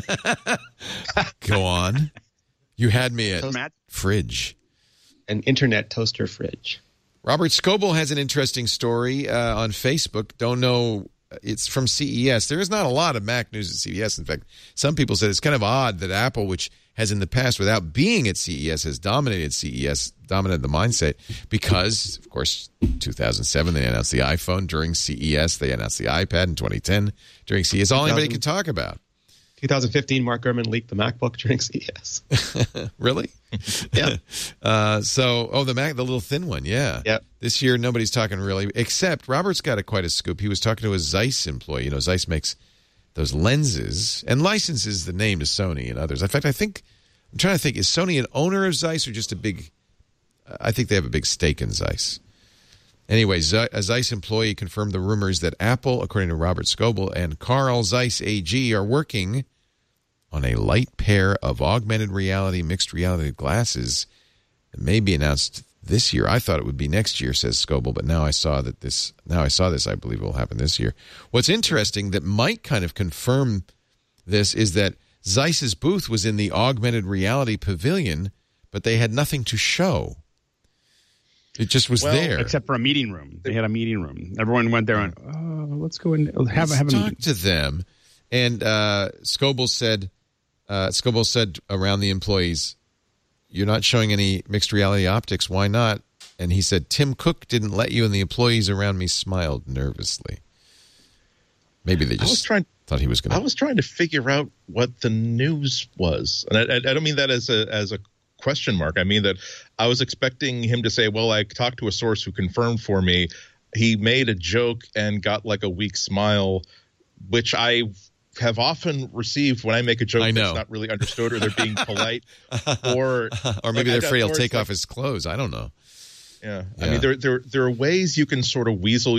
Go on. You had me at fridge. An internet toaster fridge. Robert Scoble has an interesting story on Facebook. Don't know. It's from CES. There is not a lot of Mac news at CES. In fact, some people said it's kind of odd that Apple, which has in the past, without being at CES, has dominated CES, dominated the mindset because, of course, 2007, they announced the iPhone. During CES, they announced the iPad in 2010. During CES, all anybody can talk about. 2015, Mark Gurman leaked the MacBook during CES. Really? Yeah. The little thin one, yeah. Yep. This year, nobody's talking really, except Robert's got quite a scoop. He was talking to a Zeiss employee. Zeiss makes those lenses and licenses the name to Sony and others. In fact, I'm trying to think, is Sony an owner of Zeiss or just I think they have a big stake in Zeiss. Anyway, a Zeiss employee confirmed the rumors that Apple, according to Robert Scoble, and Carl Zeiss AG are working on a light pair of augmented reality, mixed reality glasses that may be announced this year. I thought it would be next year, says Scoble, but now I saw this, I believe it will happen this year. What's interesting that might kind of confirm this is that Zeiss's booth was in the augmented reality pavilion, but they had nothing to show. It just was there. Except for a meeting room. They had a meeting room. Everyone went there and, let's go and have a meeting. Talk to them. And Scoble said around the employees, you're not showing any mixed reality optics. Why not? And he said, Tim Cook didn't let you, and the employees around me smiled nervously. Maybe they just thought he was going to. I was trying to figure out what the news was. And I don't mean that as a question mark. I mean, that I was expecting him to say, well, I talked to a source who confirmed for me. He made a joke and got like a weak smile, which I have often received when I make a joke that's not really understood, or they're being polite, or maybe they're afraid he'll take off his clothes. I don't know. Yeah. I mean, there are ways you can sort of weasel.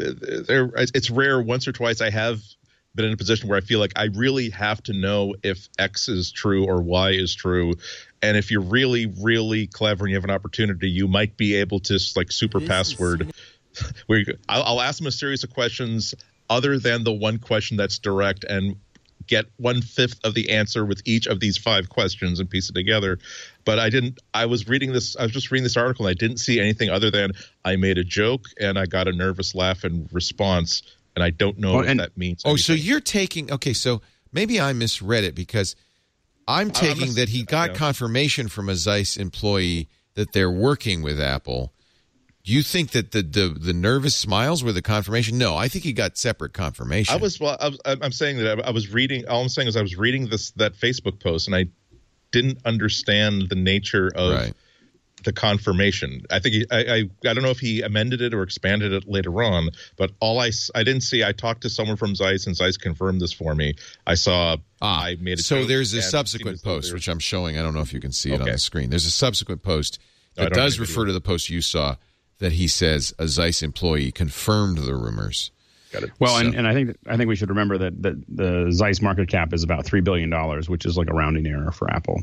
It's rare. Once or twice I have been in a position where I feel like I really have to know if X is true or Y is true. And if you're really, really clever and you have an opportunity, you might be able to like super password where I'll ask them a series of questions other than the one question that's direct and get 1/5 of the answer with each of these 5 questions and piece it together. But I was just reading this article and I didn't see anything other than I made a joke and I got a nervous laugh in response. And I don't know if that means anything. So you're taking – okay, so maybe I misread it because I'm taking that he got confirmation from a Zeiss employee that they're working with Apple. Do you think that the nervous smiles were the confirmation? No, I think he got separate confirmation. I'm saying that I was reading – all I'm saying is I was reading that Facebook post and I didn't understand the nature of the confirmation. I think I don't know if he amended it or expanded it later on, but I didn't see. I talked to someone from Zeiss and Zeiss confirmed this for me. I saw I made it. So there's a subsequent post which I'm showing. I don't know if you can see it on the screen. There's a subsequent post that does refer to the post you saw that he says a Zeiss employee confirmed the rumors. Got it. Well, and I think we should remember that the Zeiss market cap is about $3 billion, which is like a rounding error for Apple.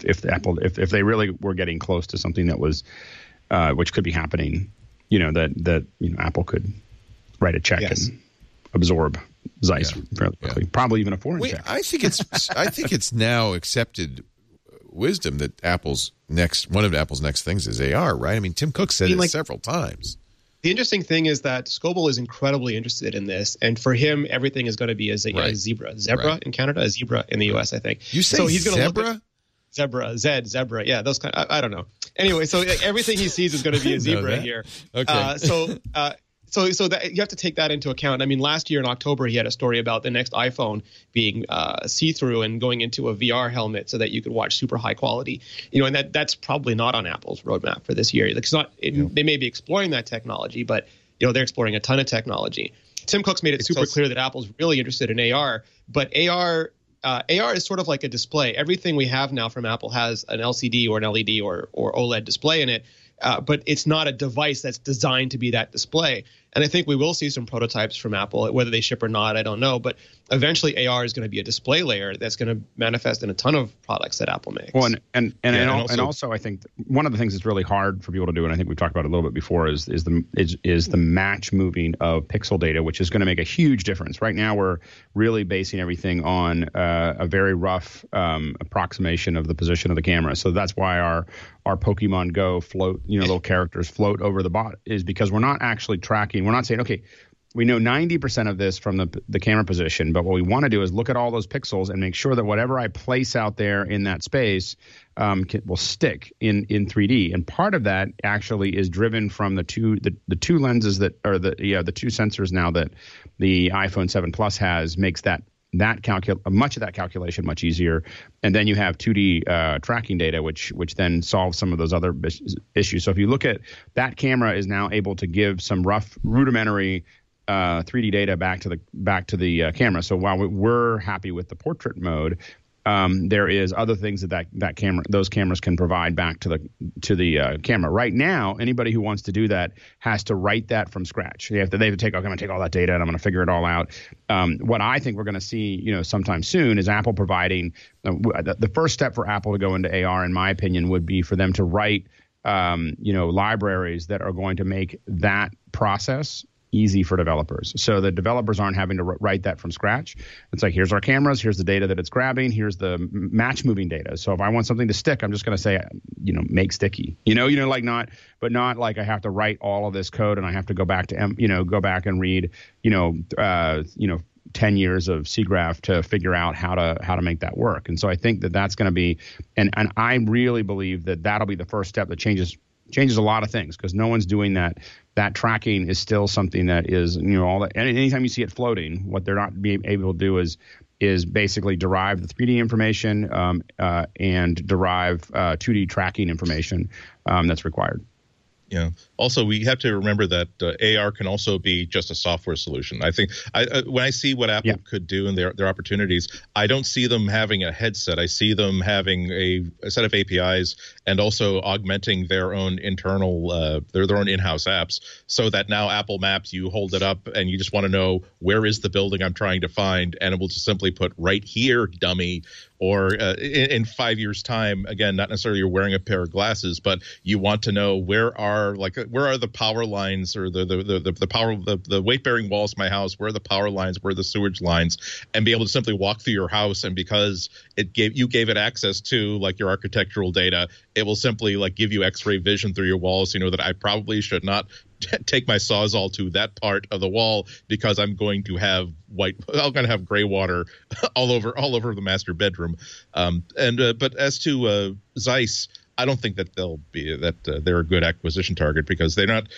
If they really were getting close to something that was, which could be happening, that Apple could write a check and absorb Zeiss fairly quickly, probably even a foreign check. I think it's now accepted wisdom that one of Apple's next things is AR, right? I mean, Tim Cook said it several times. The interesting thing is that Scoble is incredibly interested in this, and for him, everything is going to be a zebra. Zebra in Canada, a zebra in the U.S., I think. You say so he's zebra? Zebra, yeah, those kind. I don't know. Anyway, so everything he sees is going to be a zebra here. Okay. So that you have to take that into account. I mean, last year in October, he had a story about the next iPhone being see-through and going into a VR helmet so that you could watch super high quality. And that's probably not on Apple's roadmap for this year. It's not. They may be exploring that technology, but they're exploring a ton of technology. Tim Cook's made it super clear that Apple's really interested in AR, but AR is sort of like a display. Everything we have now from Apple has an LCD or an LED or OLED display in it. But it's not a device that's designed to be that display. And I think we will see some prototypes from Apple, whether they ship or not, I don't know. But eventually AR is going to be a display layer that's going to manifest in a ton of products that Apple makes. Well, and also I think one of the things that's really hard for people to do, and I think we've talked about it a little bit before, is the match moving of pixel data, which is going to make a huge difference. Right now we're really basing everything on a very rough approximation of the position of the camera. So that's why our Pokemon Go float, little characters float over the bot, is because we're not actually tracking. We're not saying, okay, we know 90% of this from the camera position, but what we want to do is look at all those pixels and make sure that whatever I place out there in that space will stick in 3D. And part of that actually is driven from the two lenses that are the two sensors now that the iPhone 7 Plus has, makes much of that calculation much easier. And then you have 2D tracking data, which then solves some of those other issues. So if you look at that, camera is now able to give some rough rudimentary 3D data back to the camera. So while we're happy with the portrait mode, there is other things those cameras can provide back to the camera. Right now, anybody who wants to do that has to write that from scratch. They have to take. I'm going to take all that data and I'm going to figure it all out. What I think we're going to see, sometime soon, is Apple providing the first step for Apple to go into AR, in my opinion, would be for them to write, libraries that are going to make that process easy for developers, so the developers aren't having to write that from scratch. It's like, here's our cameras, here's the data that it's grabbing, here's the match moving data. So if I want something to stick, I'm just going to say, make sticky. Not like I have to write all of this code and I have to go back and read 10 years of SIGGRAPH to figure out how to make that work. And so I think that's going to be, and I really believe that that'll be the first step that changes a lot of things, because no one's doing that that tracking is still something that is, all that. And anytime you see it floating, what they're not being able to do is basically derive the 3D information and derive 2D tracking information that's required. Yeah. Also, we have to remember that AR can also be just a software solution. I think when I see what Apple could do and their opportunities, I don't see them having a headset. I see them having a set of APIs and also augmenting their own internal, their own in-house apps, so that now Apple Maps, you hold it up and you just want to know where is the building I'm trying to find, and it will just simply put right here, dummy. Or in 5 years' time, again, not necessarily you're wearing a pair of glasses, but you want to know where are the power lines or the weight bearing walls of my house, where are the power lines, where are the sewage lines, and be able to simply walk through your house. And because you gave it access to your architectural data, it will simply give you X-ray vision through your walls. That I probably should not take my Sawzall to that part of the wall because I'm going to have gray water all over the master bedroom. But as to Zeiss, I don't think that they're a good acquisition target, because they're not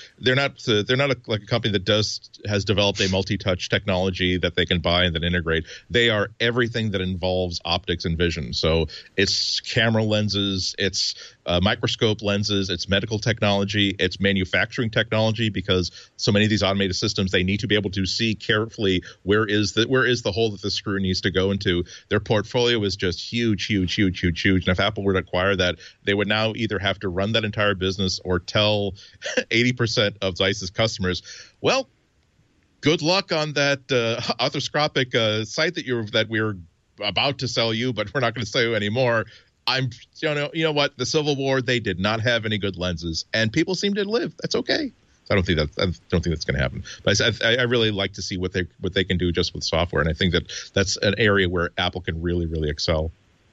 a company that has developed a multi-touch technology that they can buy and then integrate. They are everything that involves optics and vision. So it's camera lenses, it's microscope lenses, it's medical technology, it's manufacturing technology, because so many of these automated systems, they need to be able to see carefully where is the hole that the screw needs to go into. Their portfolio is just huge. And if Apple were to acquire that, they would now either have to run that entire business or tell 80% of Zeiss's customers, well, good luck on that arthroscopic sight that we're about to sell you, but we're not going to sell you anymore. You know what? The Civil War, they did not have any good lenses, and people seem to live. That's okay. So I don't think that's going to happen. But I really like to see what they can do just with software, and I think that's an area where Apple can really, really excel.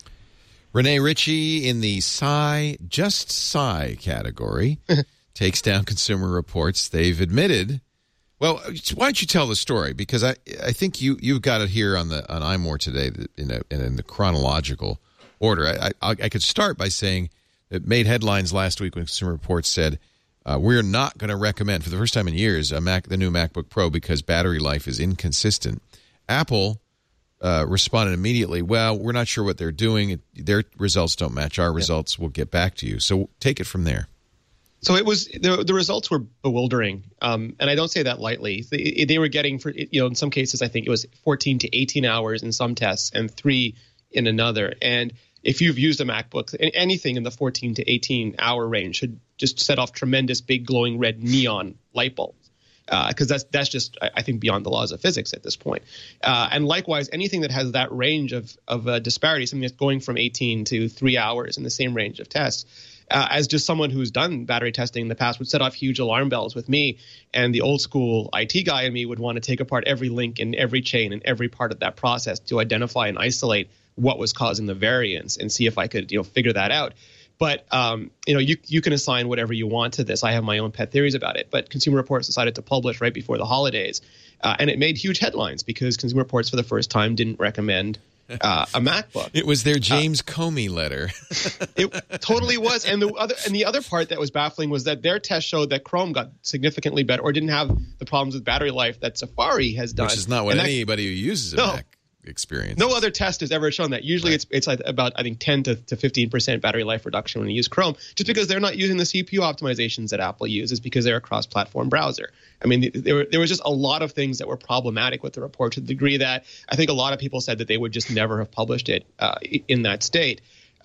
Rene Ritchie in the just Sigh category takes down Consumer Reports. They've admitted. Well, why don't you tell the story? Because I think you've got it here on iMore today in the chronological order. I could start by saying it made headlines last week when Consumer Reports said we're not going to recommend, for the first time in years, the new MacBook Pro because battery life is inconsistent. Apple responded immediately, well, we're not sure what they're doing. Their results don't match our results. We'll get back to you. So take it from there. So it was the results were bewildering, and I don't say that lightly. They were getting, in some cases, I think it was 14 to 18 hours in some tests and 3 in another. And if you've used a MacBook, anything in the 14 to 18 hour range should just set off tremendous big glowing red neon light bulbs. Because that's just, I think, beyond the laws of physics at this point. And likewise, anything that has that range of disparity, something that's going from 18 to 3 hours in the same range of tests, as just someone who's done battery testing in the past, would set off huge alarm bells with me. And the old school IT guy in me would want to take apart every link in every chain and every part of that process to identify and isolate what was causing the variance and see if I could figure that out. But, you can assign whatever you want to this. I have my own pet theories about it. But Consumer Reports decided to publish right before the holidays. And it made huge headlines because Consumer Reports for the first time didn't recommend a MacBook. It was their James Comey letter. It totally was. And the other part that was baffling was that their test showed that Chrome got significantly better or didn't have the problems with battery life that Safari has done. Which is not what anybody who uses a Mac experience. No other test has ever shown that. Usually it's like about, I think, 10 to 15% battery life reduction when you use Chrome, just because they're not using the CPU optimizations that Apple uses because they're a cross-platform browser. I mean, there was just a lot of things that were problematic with the report, to the degree that I think a lot of people said that they would just never have published it in that state.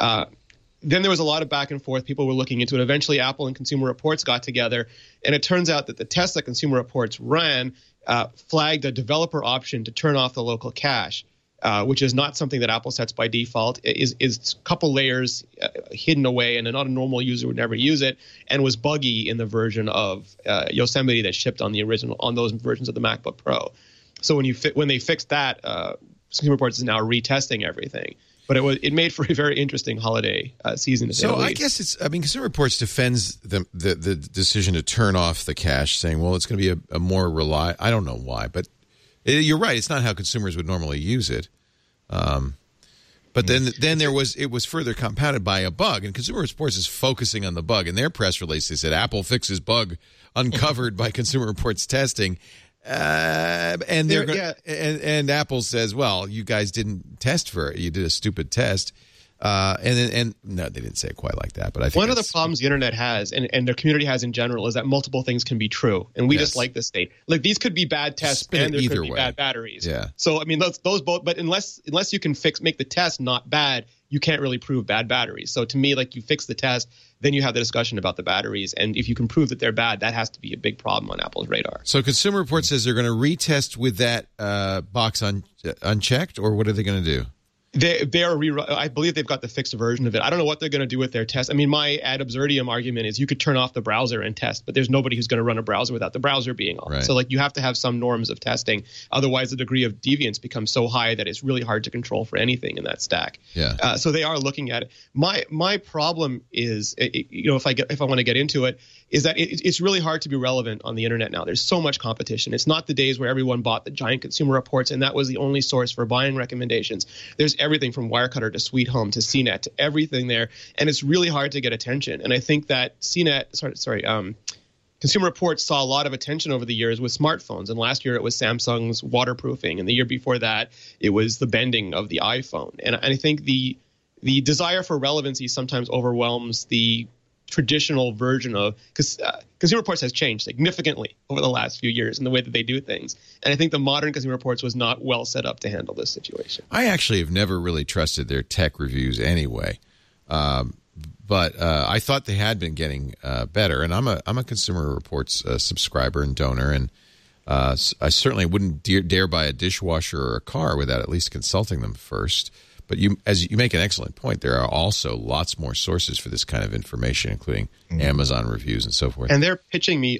Then there was a lot of back and forth. People were looking into it. Eventually, Apple and Consumer Reports got together, and it turns out that the test that Consumer Reports ran flagged a developer option to turn off the local cache, which is not something that Apple sets by default. Is a couple layers hidden away, and not a normal user would never use it, and was buggy in the version of Yosemite that shipped on those versions of the MacBook Pro. So when they fixed that, Consumer Reports is now retesting everything. But it made for a very interesting holiday season. So I guess Consumer Reports defends the decision to turn off the cache, saying, well, it's going to be a more reliable. I don't know why, but you're right. It's not how consumers would normally use it. But then it was further compounded by a bug, and Consumer Reports is focusing on the bug. In their press release, they said Apple fixes bug uncovered by Consumer Reports testing. And they're and Apple says, well, you guys didn't test for it. You did a stupid test. And no, they didn't say it quite like that. But I think one of the problems the internet has and the community has in general is that multiple things can be true, and we just like this state. Like these could be bad tests, and there could be bad batteries. Yeah. So I mean, those both. But unless you can make the test not bad, you can't really prove bad batteries. So to me, like you fix the test, then you have the discussion about the batteries, and if you can prove that they're bad, that has to be a big problem on Apple's radar. So Consumer Reports says they're going to retest with that box unchecked, or what are they going to do? I believe they've got the fixed version of it. I don't know what they're going to do with their test. I mean, my ad absurdum argument is you could turn off the browser and test, but there's nobody who's going to run a browser without the browser being on. Right. So like you have to have some norms of testing. Otherwise, the degree of deviance becomes so high that it's really hard to control for anything in that stack. Yeah. So they are looking at it. My problem is, if I want to get into it, is that it's really hard to be relevant on the internet now. There's so much competition. It's not the days where everyone bought the giant Consumer Reports and that was the only source for buying recommendations. There's everything from Wirecutter to Sweet Home to CNET to everything there, and it's really hard to get attention. And I think that Consumer Reports saw a lot of attention over the years with smartphones. And last year it was Samsung's waterproofing, and the year before that it was the bending of the iPhone. And I think the desire for relevancy sometimes overwhelms the traditional version of, because Consumer Reports has changed significantly over the last few years in the way that they do things. And I think the modern Consumer Reports was not well set up to handle this situation. I actually have never really trusted their tech reviews anyway. But I thought they had been getting better. And I'm a Consumer Reports subscriber and donor, and I certainly wouldn't dare buy a dishwasher or a car without at least consulting them first. But you make an excellent point. There are also lots more sources for this kind of information, including Amazon reviews and so forth. And they're pitching me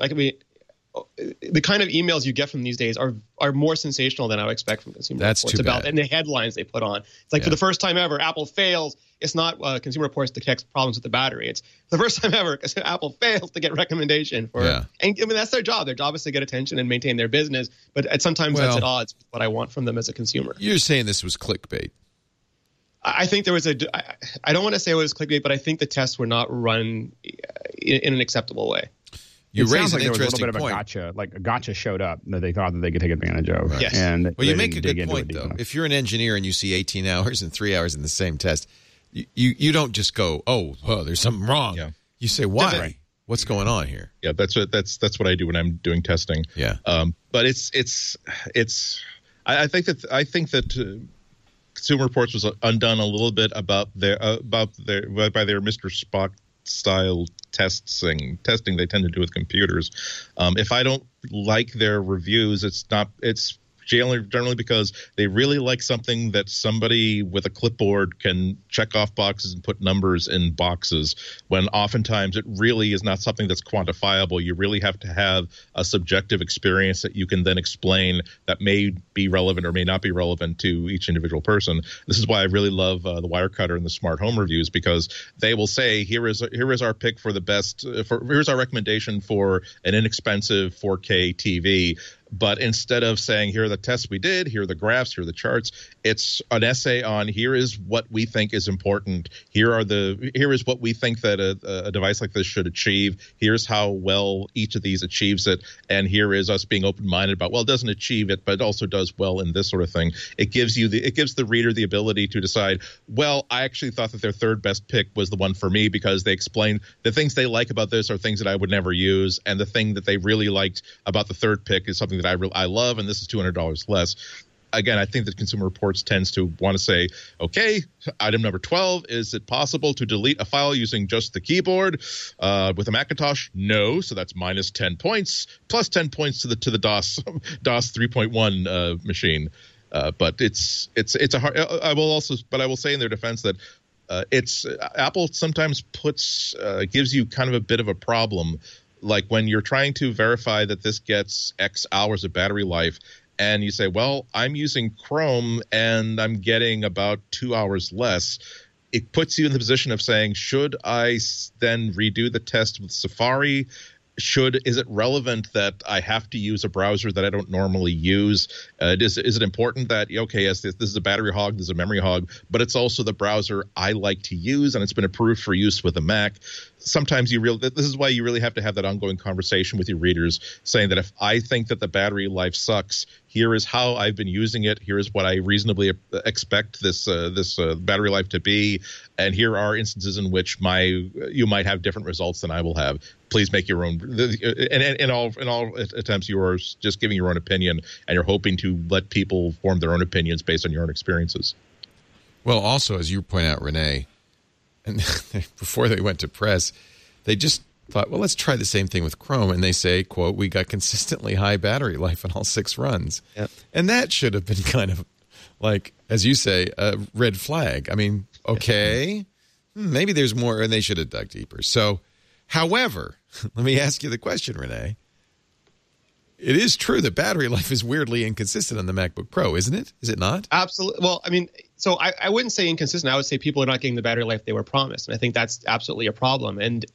the kind of emails you get from these days are more sensational than I would expect from Consumer Reports about, and the headlines they put on. It's like for the first time ever, Apple fails. It's not Consumer Reports detects problems with the battery. It's the first time ever Apple fails to get recommendation for. And I mean that's their job. Their job is to get attention and maintain their business. But sometimes that's at odds with what I want from them as a consumer. You're saying this was clickbait. I think there was I don't want to say it was clickbait, but I think the tests were not run in an acceptable way. You raise an interesting point. A gotcha showed up that they thought that they could take advantage of. Right. Yes. And you make a good point, though. If you're an engineer and you see 18 hours and 3 hours in the same test, you don't just go, oh, there's something wrong. Yeah. You say, why? Right. What's going on here? Yeah, that's what I do when I'm doing testing. Yeah. But I think that Consumer Reports was undone a little bit by their Mr. Spock style testing they tend to do with computers. If I don't like their reviews, it's generally because they really like something that somebody with a clipboard can check off boxes and put numbers in boxes, when oftentimes it really is not something that's quantifiable. You really have to have a subjective experience that you can then explain that may be relevant or may not be relevant to each individual person. This is why I really love the Wirecutter and the Smart Home reviews, because they will say, here is our pick for the best, here's our recommendation for an inexpensive 4K TV. But instead of saying, here are the tests we did, here are the graphs, here are the charts, it's an essay on, here is what we think is important. Here is what we think that a device like this should achieve. Here's how well each of these achieves it. And here is us being open-minded about, well, it doesn't achieve it, but it also does well in this sort of thing. It gives the reader the ability to decide, well, I actually thought that their third best pick was the one for me, because they explain the things they like about this are things that I would never use. And the thing that they really liked about the third pick is something that I love, and this is $200 less. Again, I think that Consumer Reports tends to want to say, okay, item number 12, is it possible to delete a file using just the keyboard with a Macintosh? No, so that's minus 10 points, plus 10 points to the DOS 3.1 machine. But it's a hard. I will say in their defense that Apple sometimes gives you kind of a bit of a problem. Like when you're trying to verify that this gets X hours of battery life, and you say, well, I'm using Chrome and I'm getting about 2 hours less, it puts you in the position of saying, should I then redo the test with Safari? Is it relevant that I have to use a browser that I don't normally use? Is it important that, okay, yes, this is a battery hog, this is a memory hog, but it's also the browser I like to use, and it's been approved for use with a Mac. sometimes this is why you really have to have that ongoing conversation with your readers, saying that if I think that the battery life sucks, here is how I've been using it. Here is what I reasonably expect this battery life to be, and here are instances in which you might have different results than I will have. Please make your own. And in all attempts, you are just giving your own opinion, and you're hoping to let people form their own opinions based on your own experiences. Well, also, as you point out, Renee, and before they went to press, they just thought, well, let's try the same thing with Chrome. And they say, quote, we got consistently high battery life in all 6 runs. Yep. And that should have been kind of like, as you say, a red flag. I mean, okay, maybe there's more, and they should have dug deeper. So, however, let me ask you the question, Renee. It is true that battery life is weirdly inconsistent on the MacBook Pro, isn't it? Is it not? Absolutely. Well, I mean, so I wouldn't say inconsistent. I would say people are not getting the battery life they were promised. And I think that's absolutely a problem. And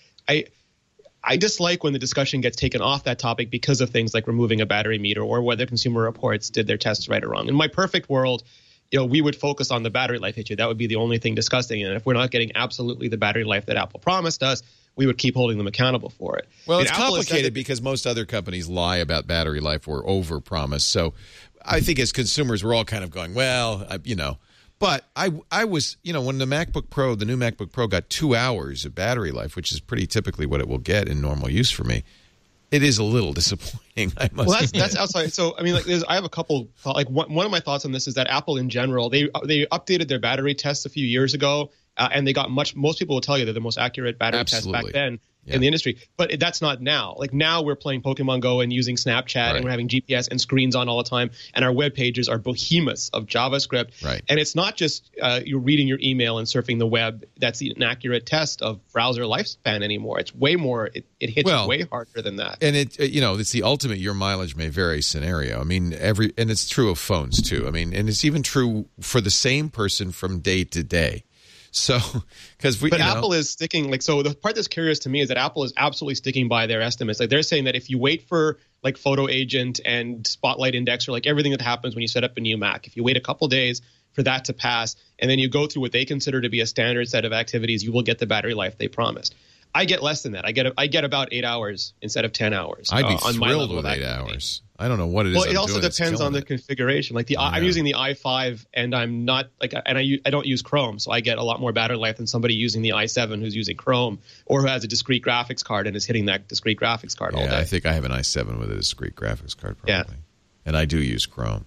I dislike when the discussion gets taken off that topic because of things like removing a battery meter or whether Consumer Reports did their tests right or wrong. In my perfect world, we would focus on the battery life issue. That would be the only thing discussing. And if we're not getting absolutely the battery life that Apple promised us, we would keep holding them accountable for it. Well, it's complicated because most other companies lie about battery life or overpromise. So I think as consumers, we're all kind of going, well, But I was, when the MacBook Pro, the new MacBook Pro got 2 hours of battery life, which is pretty typically what it will get in normal use for me, it is a little disappointing, I must admit. That's outside. So, I mean, I have a couple, one of my thoughts on this is that Apple in general, they updated their battery tests a few years ago. And they got most people will tell you they're the most accurate battery test back then in the industry. But that's not now. Like now we're playing Pokemon Go and using Snapchat and we're having GPS and screens on all the time. And our web pages are behemoths of JavaScript. Right. And it's not just you're reading your email and surfing the web. That's an accurate test of browser lifespan anymore. It's way more. It hits way harder than that. And it's the ultimate your mileage may vary scenario. I mean, and it's true of phones too. I mean, and it's even true for the same person from day to day. So, but Apple is sticking so the part that's curious to me is that Apple is absolutely sticking by their estimates. Like they're saying that if you wait for like Photo Agent and Spotlight Index or like everything that happens when you set up a new Mac, if you wait a couple days for that to pass and then you go through what they consider to be a standard set of activities, you will get the battery life they promised. I get less than that. I get about 8 hours instead of 10 hours. I'd be thrilled with 8 hours. I don't know what it is. Well, it also depends on the configuration. Like I'm using the i5, and I'm not I don't use Chrome, so I get a lot more battery life than somebody using the i7 who's using Chrome or who has a discrete graphics card and is hitting that discrete graphics card all day. I think I have an i7 with a discrete graphics card, probably, and I do use Chrome.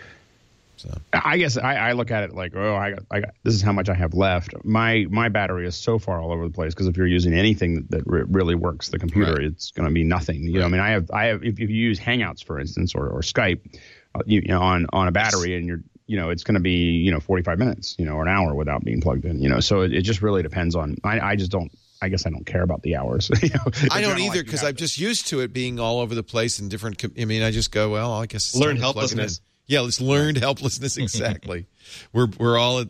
So I guess I look at it like, I got this is how much I have left. My battery is so far all over the place because if you're using anything that really works the computer, it's going to be nothing. I mean, I have if you use Hangouts for instance or Skype, on a battery and you're it's going to be 45 minutes or an hour without being plugged in. So it just really depends on. I just don't. I guess I don't care about the hours. I don't either because I'm just used to it being all over the place and different. I mean, I just go, well, I guess it's learn helplessness. Yeah, it's learned helplessness. Exactly. we're all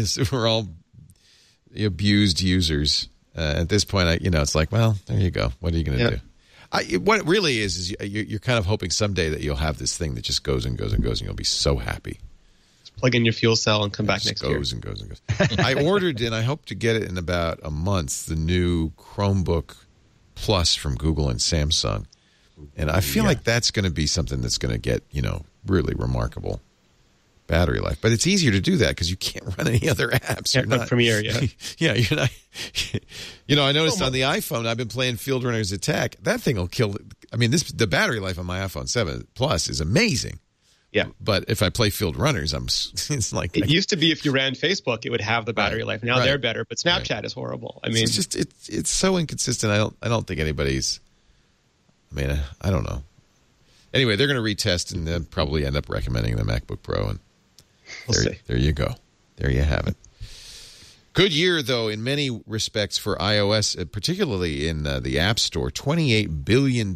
abused users at this point. It's like, well, there you go. What are you going to do? What it really is you're kind of hoping someday that you'll have this thing that just goes and goes and goes, and you'll be so happy. Just plug in your fuel cell and come back next year. Goes and goes and goes. I ordered and I hope to get it in about a month. The new Chromebook Plus from Google and Samsung, and I feel like that's going to be something that's going to get really remarkable battery life. But it's easier to do that because you can't run any other apps. You're not Premiere, yeah, you're not. I noticed on the iPhone, I've been playing Field Runners Attack. That thing will kill. I mean, the battery life on my iPhone 7 Plus is amazing. Yeah, but if I play Field Runners, it's like it used to be. If you ran Facebook, it would have the battery life. Now they're better, but Snapchat is horrible. I mean, it's just it's so inconsistent. I don't think anybody's. I mean, I don't know. Anyway, they're going to retest and then probably end up recommending the MacBook Pro. And there you go. There you have it. Good year, though, in many respects for iOS, particularly in the App Store. $28 billion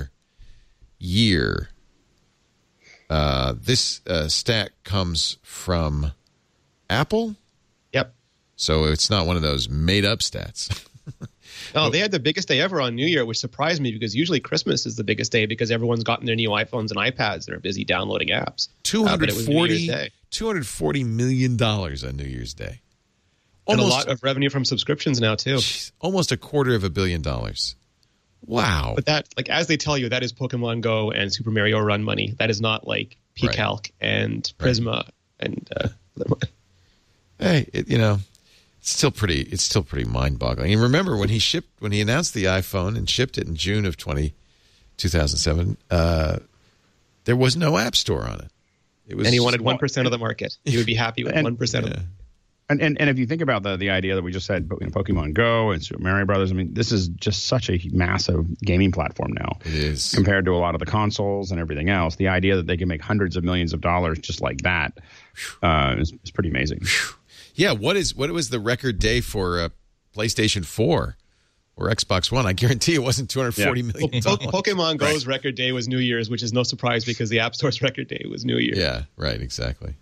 year. This stat comes from Apple? Yep. So it's not one of those made-up stats. No, they had the biggest day ever on New Year, which surprised me because usually Christmas is the biggest day because everyone's gotten their new iPhones and iPads and are busy downloading apps. $240 million on New Year's Day. And a lot of revenue from subscriptions now, too. Almost $250 million. Wow. But that, like, as they tell you, that is Pokemon Go and Super Mario Run money. That is not like PCalc and Prisma and hey, it's still pretty mind-boggling. And remember when he announced the iPhone and shipped it in June of 2007, there was no App Store on it. And he wanted 1% of the market. He would be happy with 1% of it. And if you think about the idea that we just said, Pokemon Go and Super Mario Brothers, I mean, this is just such a massive gaming platform now. It is. Compared to a lot of the consoles and everything else. The idea that they can make hundreds of millions of dollars just like that is pretty amazing. Yeah, what was the record day for PlayStation 4 or Xbox One? I guarantee it wasn't $240 million. Pokemon Go's record day was New Year's, which is no surprise because the App Store's record day was New Year's. Yeah, right, exactly.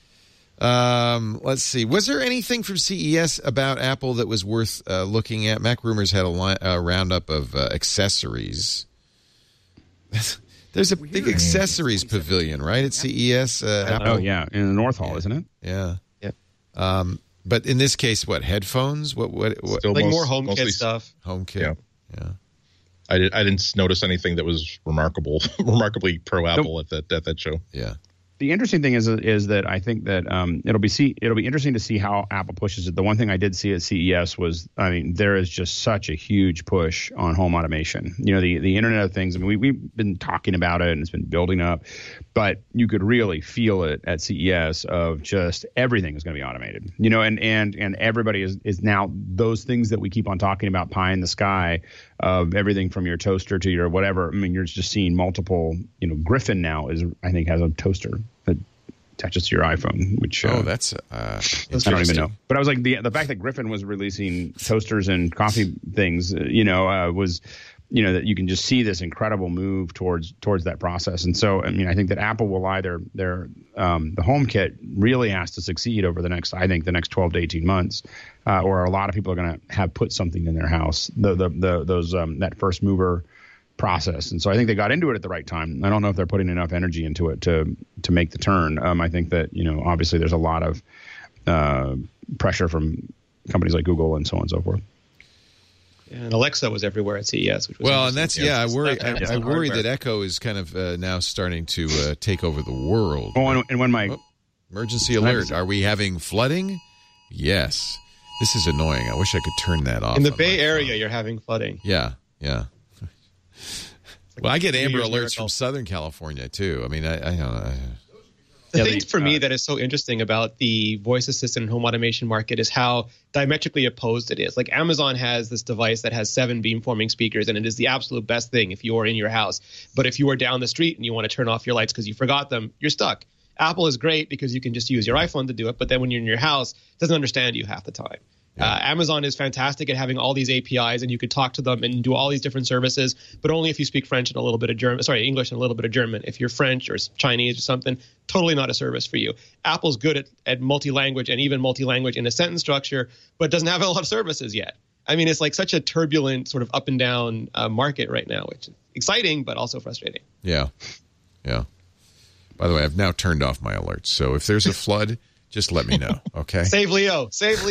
Let's see. Was there anything from CES about Apple that was worth looking at? Mac Rumors had a roundup of accessories. There's a big accessories pavilion, right, at CES? Apple? Oh, yeah, in the North Hall, isn't it? Yeah. But in this case, what, headphones? What like more HomeKit stuff. HomeKit. Yeah. I didn't notice anything that was remarkably pro Apple at that show. Yeah. The interesting thing is that I think that it'll be interesting to see how Apple pushes it. The one thing I did see at CES was, I mean, there is just such a huge push on home automation. You know, the Internet of Things. I mean, we've been talking about it and it's been building up, but you could really feel it at CES of just everything is going to be automated. You know, and everybody is now those things that we keep on talking about, pie in the sky, of everything from your toaster to your whatever. I mean, you're just seeing multiple. You know, Griffin now I think has a toaster that attaches to your iPhone, which that's I don't even know. But I was like the fact that Griffin was releasing toasters and coffee things, was, that you can just see this incredible move towards that process. And so, I mean, I think that Apple will either the HomeKit really has to succeed over the next 12 to 18 months, or a lot of people are going to have put something in their house. That first mover process. And so I think they got into it at the right time. I don't know if they're putting enough energy into it to make the turn. I think that, obviously there's a lot of pressure from companies like Google and so on and so forth. And Alexa was everywhere at CES. Which was and that's, I worry that Echo is kind of now starting to take over the world. Oh, and when emergency alert. Are we having flooding? Yes. This is annoying. I wish I could turn that off. In the Bay Area, you're having flooding. Yeah. Well, I get Amber Alerts from Southern California, too. I mean, I don't know. The thing for me that is so interesting about the voice assistant and home automation market is how diametrically opposed it is. Like Amazon has this device that has 7 beamforming speakers, and it is the absolute best thing if you are in your house. But if you are down the street and you want to turn off your lights because you forgot them, you're stuck. Apple is great because you can just use your iPhone to do it, but then when you're in your house, it doesn't understand you half the time. Amazon is fantastic at having all these APIs, and you could talk to them and do all these different services, but only if you speak English and a little bit of German. If you're French or Chinese or something, totally not a service for you. Apple's good at multi-language and even multi-language in a sentence structure, but doesn't have a lot of services yet. I mean, it's like such a turbulent sort of up and down market right now, which is exciting, but also frustrating. Yeah. By the way, I've now turned off my alerts, so if there's a flood, just let me know, okay? Save Leo.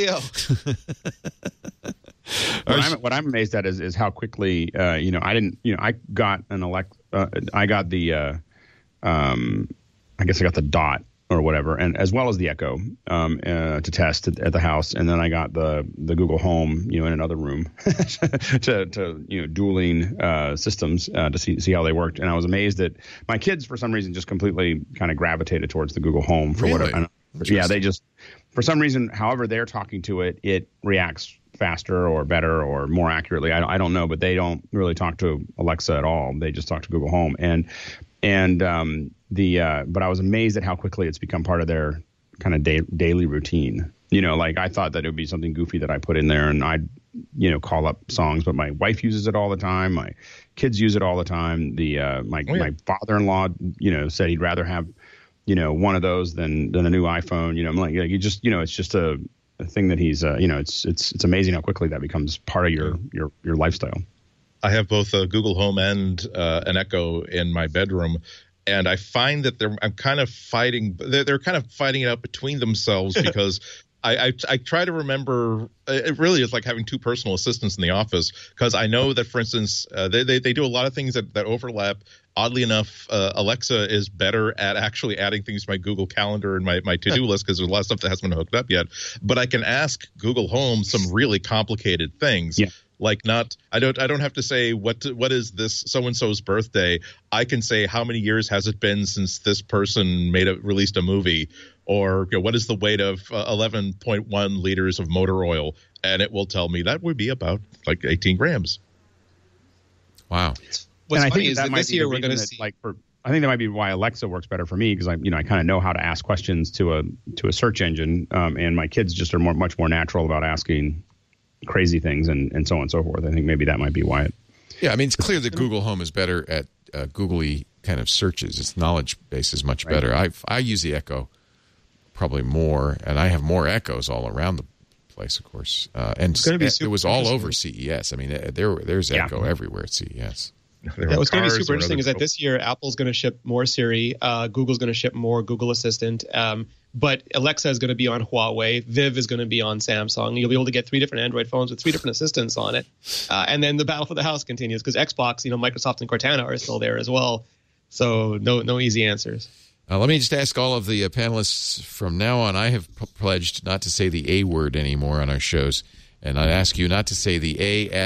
What I'm amazed at is how quickly, I got the Dot or whatever, and as well as the Echo to test at the house, and then I got the Google Home, in another room to dueling systems to see how they worked, and I was amazed that my kids for some reason just completely kind of gravitated towards the Google Home for whatever. Yeah, they just, for some reason, however they're talking to it, it reacts faster or better or more accurately. I don't know, but they don't really talk to Alexa at all. They just talk to Google Home. But I was amazed at how quickly it's become part of their kind of daily routine. Like I thought that it would be something goofy that I put in there and I'd, call up songs, but my wife uses it all the time. My kids use it all the time. My father-in-law, said he'd rather have one of those than a new iPhone. I'm like, you just, it's just a thing that he's, it's amazing how quickly that becomes part of your lifestyle. I have both a Google Home and an Echo in my bedroom, and I find that they're kind of fighting it out between themselves because I try to remember. It really is like having two personal assistants in the office, because I know that, for instance, they do a lot of things that overlap. Oddly enough, Alexa is better at actually adding things to my Google Calendar and my to-do list, because there's a lot of stuff that hasn't been hooked up yet. But I can ask Google Home some really complicated things. Yeah. Like I don't have to say what is this so-and-so's birthday. I can say how many years has it been since this person released a movie, or what is the weight of 11.1 liters of motor oil, and it will tell me that would be about like 18 grams. Wow. What's funny is that this year we're going to see. I think that might be why Alexa works better for me, because I kind of know how to ask questions to a search engine, and my kids just are much more natural about asking crazy things and so on and so forth. I think maybe that might be why. Yeah, I mean, it's clear that Google Home is better at googly kind of searches. Its knowledge base is much better. I use the Echo probably more, and I have more Echoes all around the place, of course. And it was all over CES. I mean, there's Echo everywhere at CES. What's going to be super interesting is that this year Apple's going to ship more Siri, Google's going to ship more Google Assistant, but Alexa is going to be on Huawei, Viv is going to be on Samsung. You'll be able to get 3 different Android phones with 3 different assistants on it, and then the battle for the house continues, because Xbox, Microsoft and Cortana are still there as well. So no easy answers. Let me just ask all of the panelists from now on. I have pledged not to say the A word anymore on our shows, and I ask you not to say the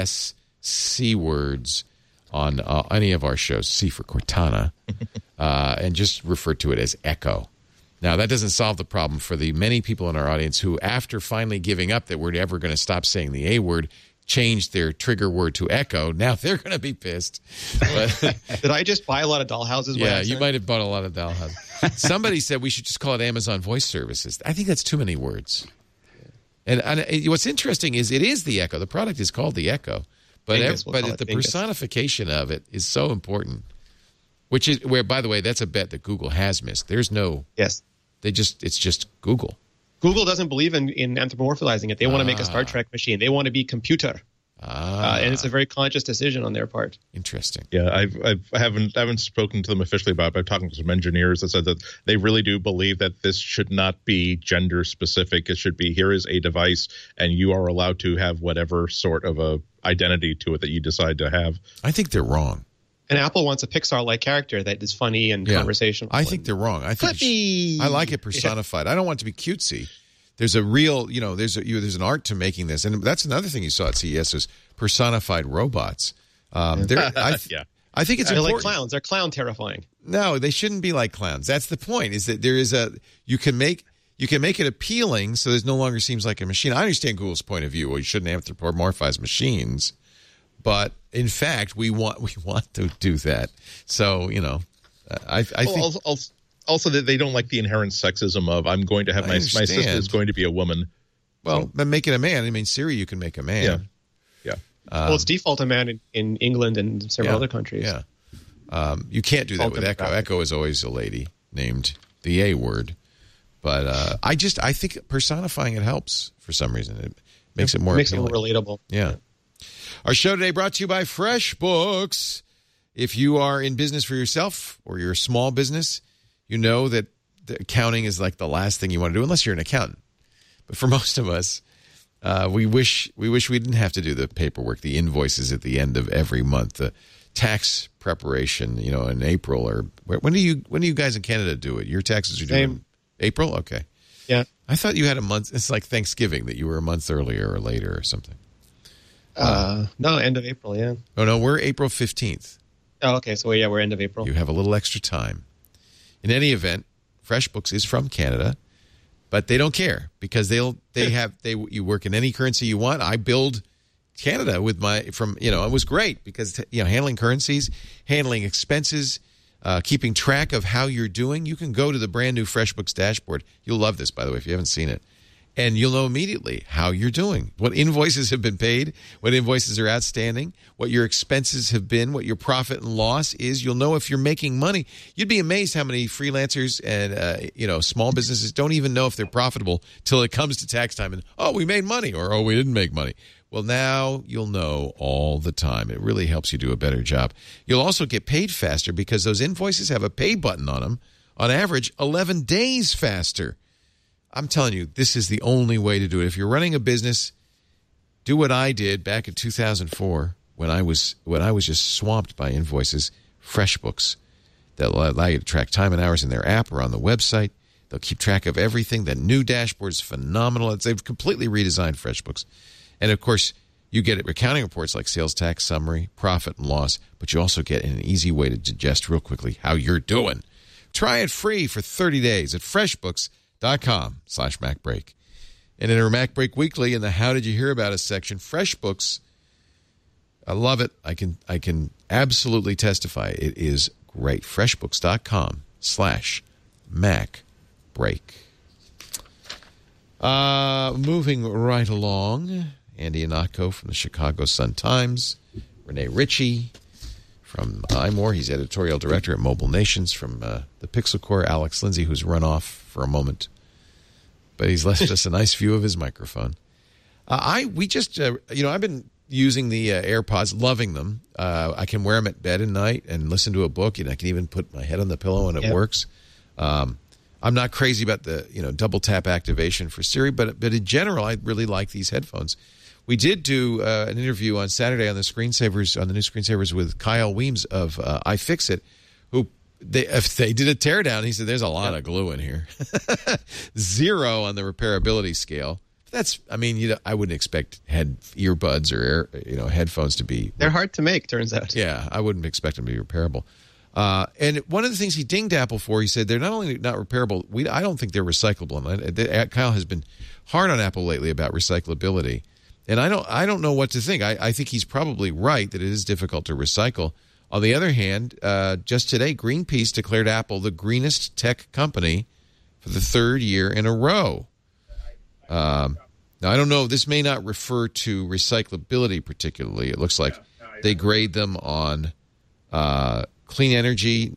ASC words on any of our shows, C for Cortana, and just refer to it as Echo. Now, that doesn't solve the problem for the many people in our audience who, after finally giving up that we're never going to stop saying the A word, changed their trigger word to Echo. Now they're going to be pissed. But, did I just buy a lot of dollhouses? Yeah, you might have bought a lot of dollhouses. Somebody said we should just call it Amazon Voice Services. I think that's too many words. And what's interesting is it is the Echo. The product is called the Echo. But the personification of it is so important, which is where, by the way, that's a bet that Google has missed. There's no it's just Google. Google doesn't believe in anthropomorphizing it. They want to make a Star Trek machine. They want to be computer. And it's a very conscious decision on their part. Interesting. Yeah, I haven't spoken to them officially about it, but I'm talking to some engineers that said that they really do believe that this should not be gender specific. It should be, here is a device, and you are allowed to have whatever sort of a identity to it that you decide to have. I think they're wrong. And Apple wants a Pixar-like character that is funny and conversational. I think they're wrong. I like it personified. I don't want it to be cutesy. There's a real, there's an art to making this, and that's another thing you saw at CES is personified robots. I think it's important. They're like clowns. They're clown terrifying. No, they shouldn't be like clowns. That's the point. Is that there is you can make it appealing, so it no longer seems like a machine. I understand Google's point of view. Well, you shouldn't anthropomorphize machines, but in fact, we want to do that. So I think. Also, that they don't like the inherent sexism of I'm going to have my sister is going to be a woman. Well, then make it a man. I mean, Siri, you can make a man. Yeah. Well, it's default a man in England and several other countries. Yeah. You can't do that with Echo. Echo is always a lady named the A word. But I think personifying it helps for some reason. It makes it more appealing. It more relatable. Yeah. Our show today brought to you by FreshBooks. If you are in business for yourself or you're a small business, you know that the accounting is like the last thing you want to do, unless you're an accountant. But for most of us, we wish we didn't have to do the paperwork, the invoices at the end of every month, the tax preparation, in April or when do you guys in Canada do it? Your taxes are due in April? Okay. Yeah. I thought you had a month. It's like Thanksgiving that you were a month earlier or later or something. No, end of April, yeah. Oh, no, we're April 15th. Oh, okay. So, we're end of April. You have a little extra time. In any event, FreshBooks is from Canada, but they don't care because you work in any currency you want. I billed Canada with it was great because handling currencies, handling expenses, keeping track of how you're doing. You can go to the brand new FreshBooks dashboard. You'll love this, by the way, if you haven't seen it. And you'll know immediately how you're doing, what invoices have been paid, what invoices are outstanding, what your expenses have been, what your profit and loss is. You'll know if you're making money. You'd be amazed how many freelancers and small businesses don't even know if they're profitable till it comes to tax time. And, we made money, or, we didn't make money. Well, now you'll know all the time. It really helps you do a better job. You'll also get paid faster because those invoices have a pay button on them, on average 11 days faster. I'm telling you, this is the only way to do it. If you're running a business, do what I did back in 2004 when I was just swamped by invoices. FreshBooks that allow you to track time and hours in their app or on the website. They'll keep track of everything. The new dashboard is phenomenal. They've completely redesigned FreshBooks. And, of course, you get accounting reports like sales tax summary, profit and loss, but you also get an easy way to digest real quickly how you're doing. Try it free for 30 days at freshbooks.com/MacBreak. And enter MacBreak Weekly in the How Did You Hear About Us section. FreshBooks, I love it. I can absolutely testify. It is great. freshbooks.com/MacBreak. Moving right along, Andy Ihnatko from the Chicago Sun-Times, Renee Ritchie from iMore. He's editorial director at Mobile Nations. From the Pixel Corps, Alex Lindsay, who's run off for a moment, but he's left us a nice view of his microphone. I've been using the AirPods, loving them. I can wear them at bed at night and listen to a book, and I can even put my head on the pillow and it works. I'm not crazy about the double tap activation for Siri, but in general, I really like these headphones. We did do an interview on Saturday on the new Screensavers with Kyle Weems of iFixit, who they did a teardown. He said there's a lot of glue in here, 0 on the repairability scale. I wouldn't expect earbuds or headphones to be. They're hard to make, turns out. Yeah, I wouldn't expect them to be repairable. And one of the things he dinged Apple for, he said they're not only not repairable, I don't think they're recyclable. And Kyle has been hard on Apple lately about recyclability, and I don't know what to think. I think he's probably right that it is difficult to recycle. On the other hand, just today, Greenpeace declared Apple the greenest tech company for the 3rd year in a row. Now, I don't know. This may not refer to recyclability particularly. It looks like they grade them on clean energy,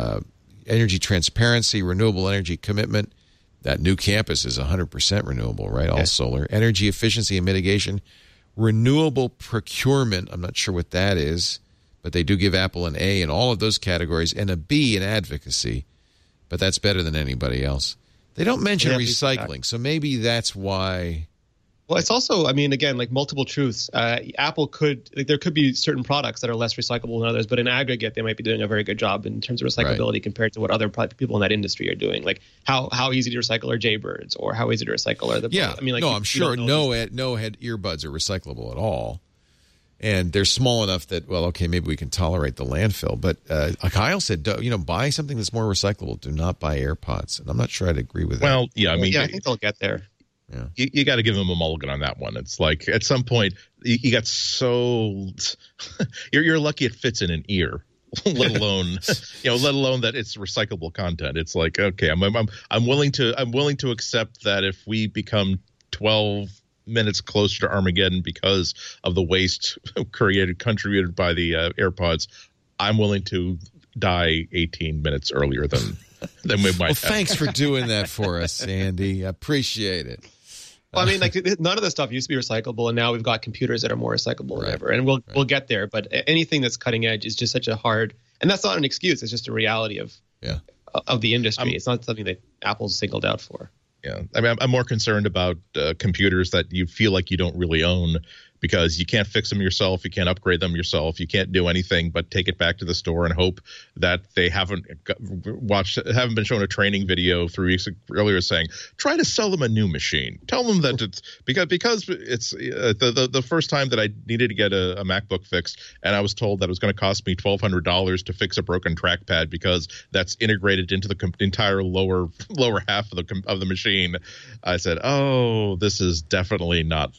energy transparency, renewable energy commitment. That new campus is 100% renewable, right? All solar. Energy efficiency and mitigation. Renewable procurement. I'm not sure what that is, but they do give Apple an A in all of those categories and a B in advocacy, but that's better than anybody else. They don't mention recycling, so maybe that's why. Well, it's also, again, like multiple truths. Apple there could be certain products that are less recyclable than others, but in aggregate, they might be doing a very good job in terms of recyclability compared to what other people in that industry are doing. Like how easy to recycle are Jaybirds, or how easy to recycle are the. Yeah, I'm sure no head earbuds are recyclable at all, and they're small enough that maybe we can tolerate the landfill. But Kyle said, buy something that's more recyclable. Do not buy AirPods, and I'm not sure I'd agree with that. Well, yeah, I think they'll get there. Yeah. You got to give them a mulligan on that one. It's like at some point you got so you're lucky it fits in an ear, let alone that it's recyclable content. It's like, okay, I'm willing to accept that if we become 12 minutes closer to Armageddon because of the waste contributed by the AirPods, I'm willing to die 18 minutes earlier than we might. Well, thanks for doing that for us, Andy. I appreciate it. Well, none of the stuff used to be recyclable, and now we've got computers that are more recyclable than ever, and we'll get there. But anything that's cutting edge is just such a hard, and that's not an excuse. It's just a reality of the industry. It's not something that Apple's singled out for. Yeah, I'm more concerned about computers that you feel like you don't really own, because you can't fix them yourself, you can't upgrade them yourself, you can't do anything but take it back to the store and hope that they haven't been shown a training video 3 weeks earlier saying, try to sell them a new machine. Tell them that it's because it's the first time that I needed to get a MacBook fixed, and I was told that it was going to cost me $1,200 to fix a broken trackpad because that's integrated into the entire lower half of the machine. I said, oh, this is definitely not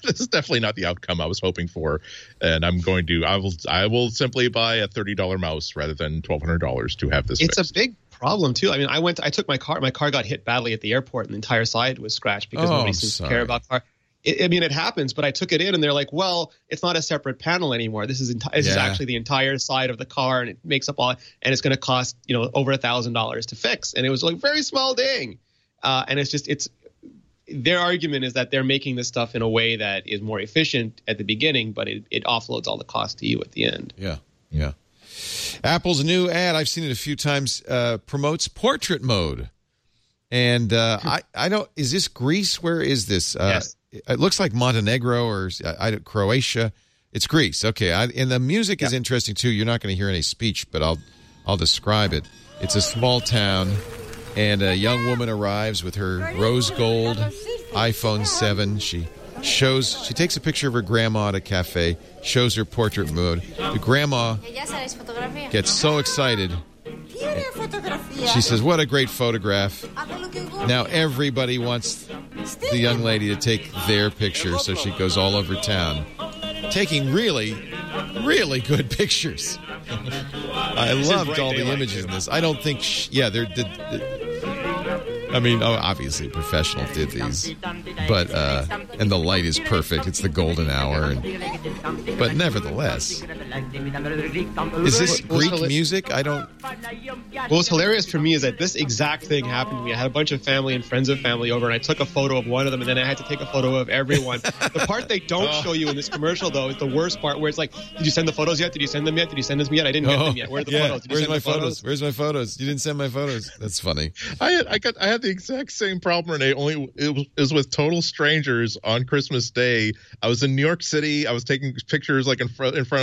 the outcome I was hoping for, and I will simply buy a $30 mouse rather than $1,200 to have this fixed. It's a big problem too. I took my car got hit badly at the airport, and the entire side was scratched because nobody seems to care about car. It happens, but I took it in, and they're like, well, it's not a separate panel anymore. This is actually the entire side of the car, and it makes up all, and it's going to cost over $1,000 to fix. And it was like very small ding, and it's their argument is that they're making this stuff in a way that is more efficient at the beginning, but it offloads all the cost to you at the end. Yeah. Apple's new ad, I've seen it a few times, promotes portrait mode. And I don't. Is this Greece? Where is this? Yes. It looks like Montenegro or Croatia. It's Greece. Okay. And the music is interesting too. You're not going to hear any speech, but I'll describe it. It's a small town, and a young woman arrives with her rose gold iPhone 7. She takes a picture of her grandma at a cafe, shows her portrait mode. The grandma gets so excited. She says, "What a great photograph." Now everybody wants the young lady to take their picture, so she goes all over town taking really, really good pictures. I loved all the images in this. I don't think... obviously a professional did these, but and the light is perfect. It's the golden hour, but nevertheless, is this Greek music? I don't. What was hilarious for me is that this exact thing happened to me. I had a bunch of family and friends of family over, and I took a photo of one of them, and then I had to take a photo of everyone. The part they don't show you in this commercial, though, is the worst part, where it's like, "Did you send the photos yet? Did you send them yet? Did you send them yet? I didn't get them yet. Where are the photos? Where's my photos? Where's my photos? You didn't send my photos." That's funny. I had the exact same problem, Renee. Only it was with total strangers on Christmas Day. I was in New York City. I was taking pictures like in front of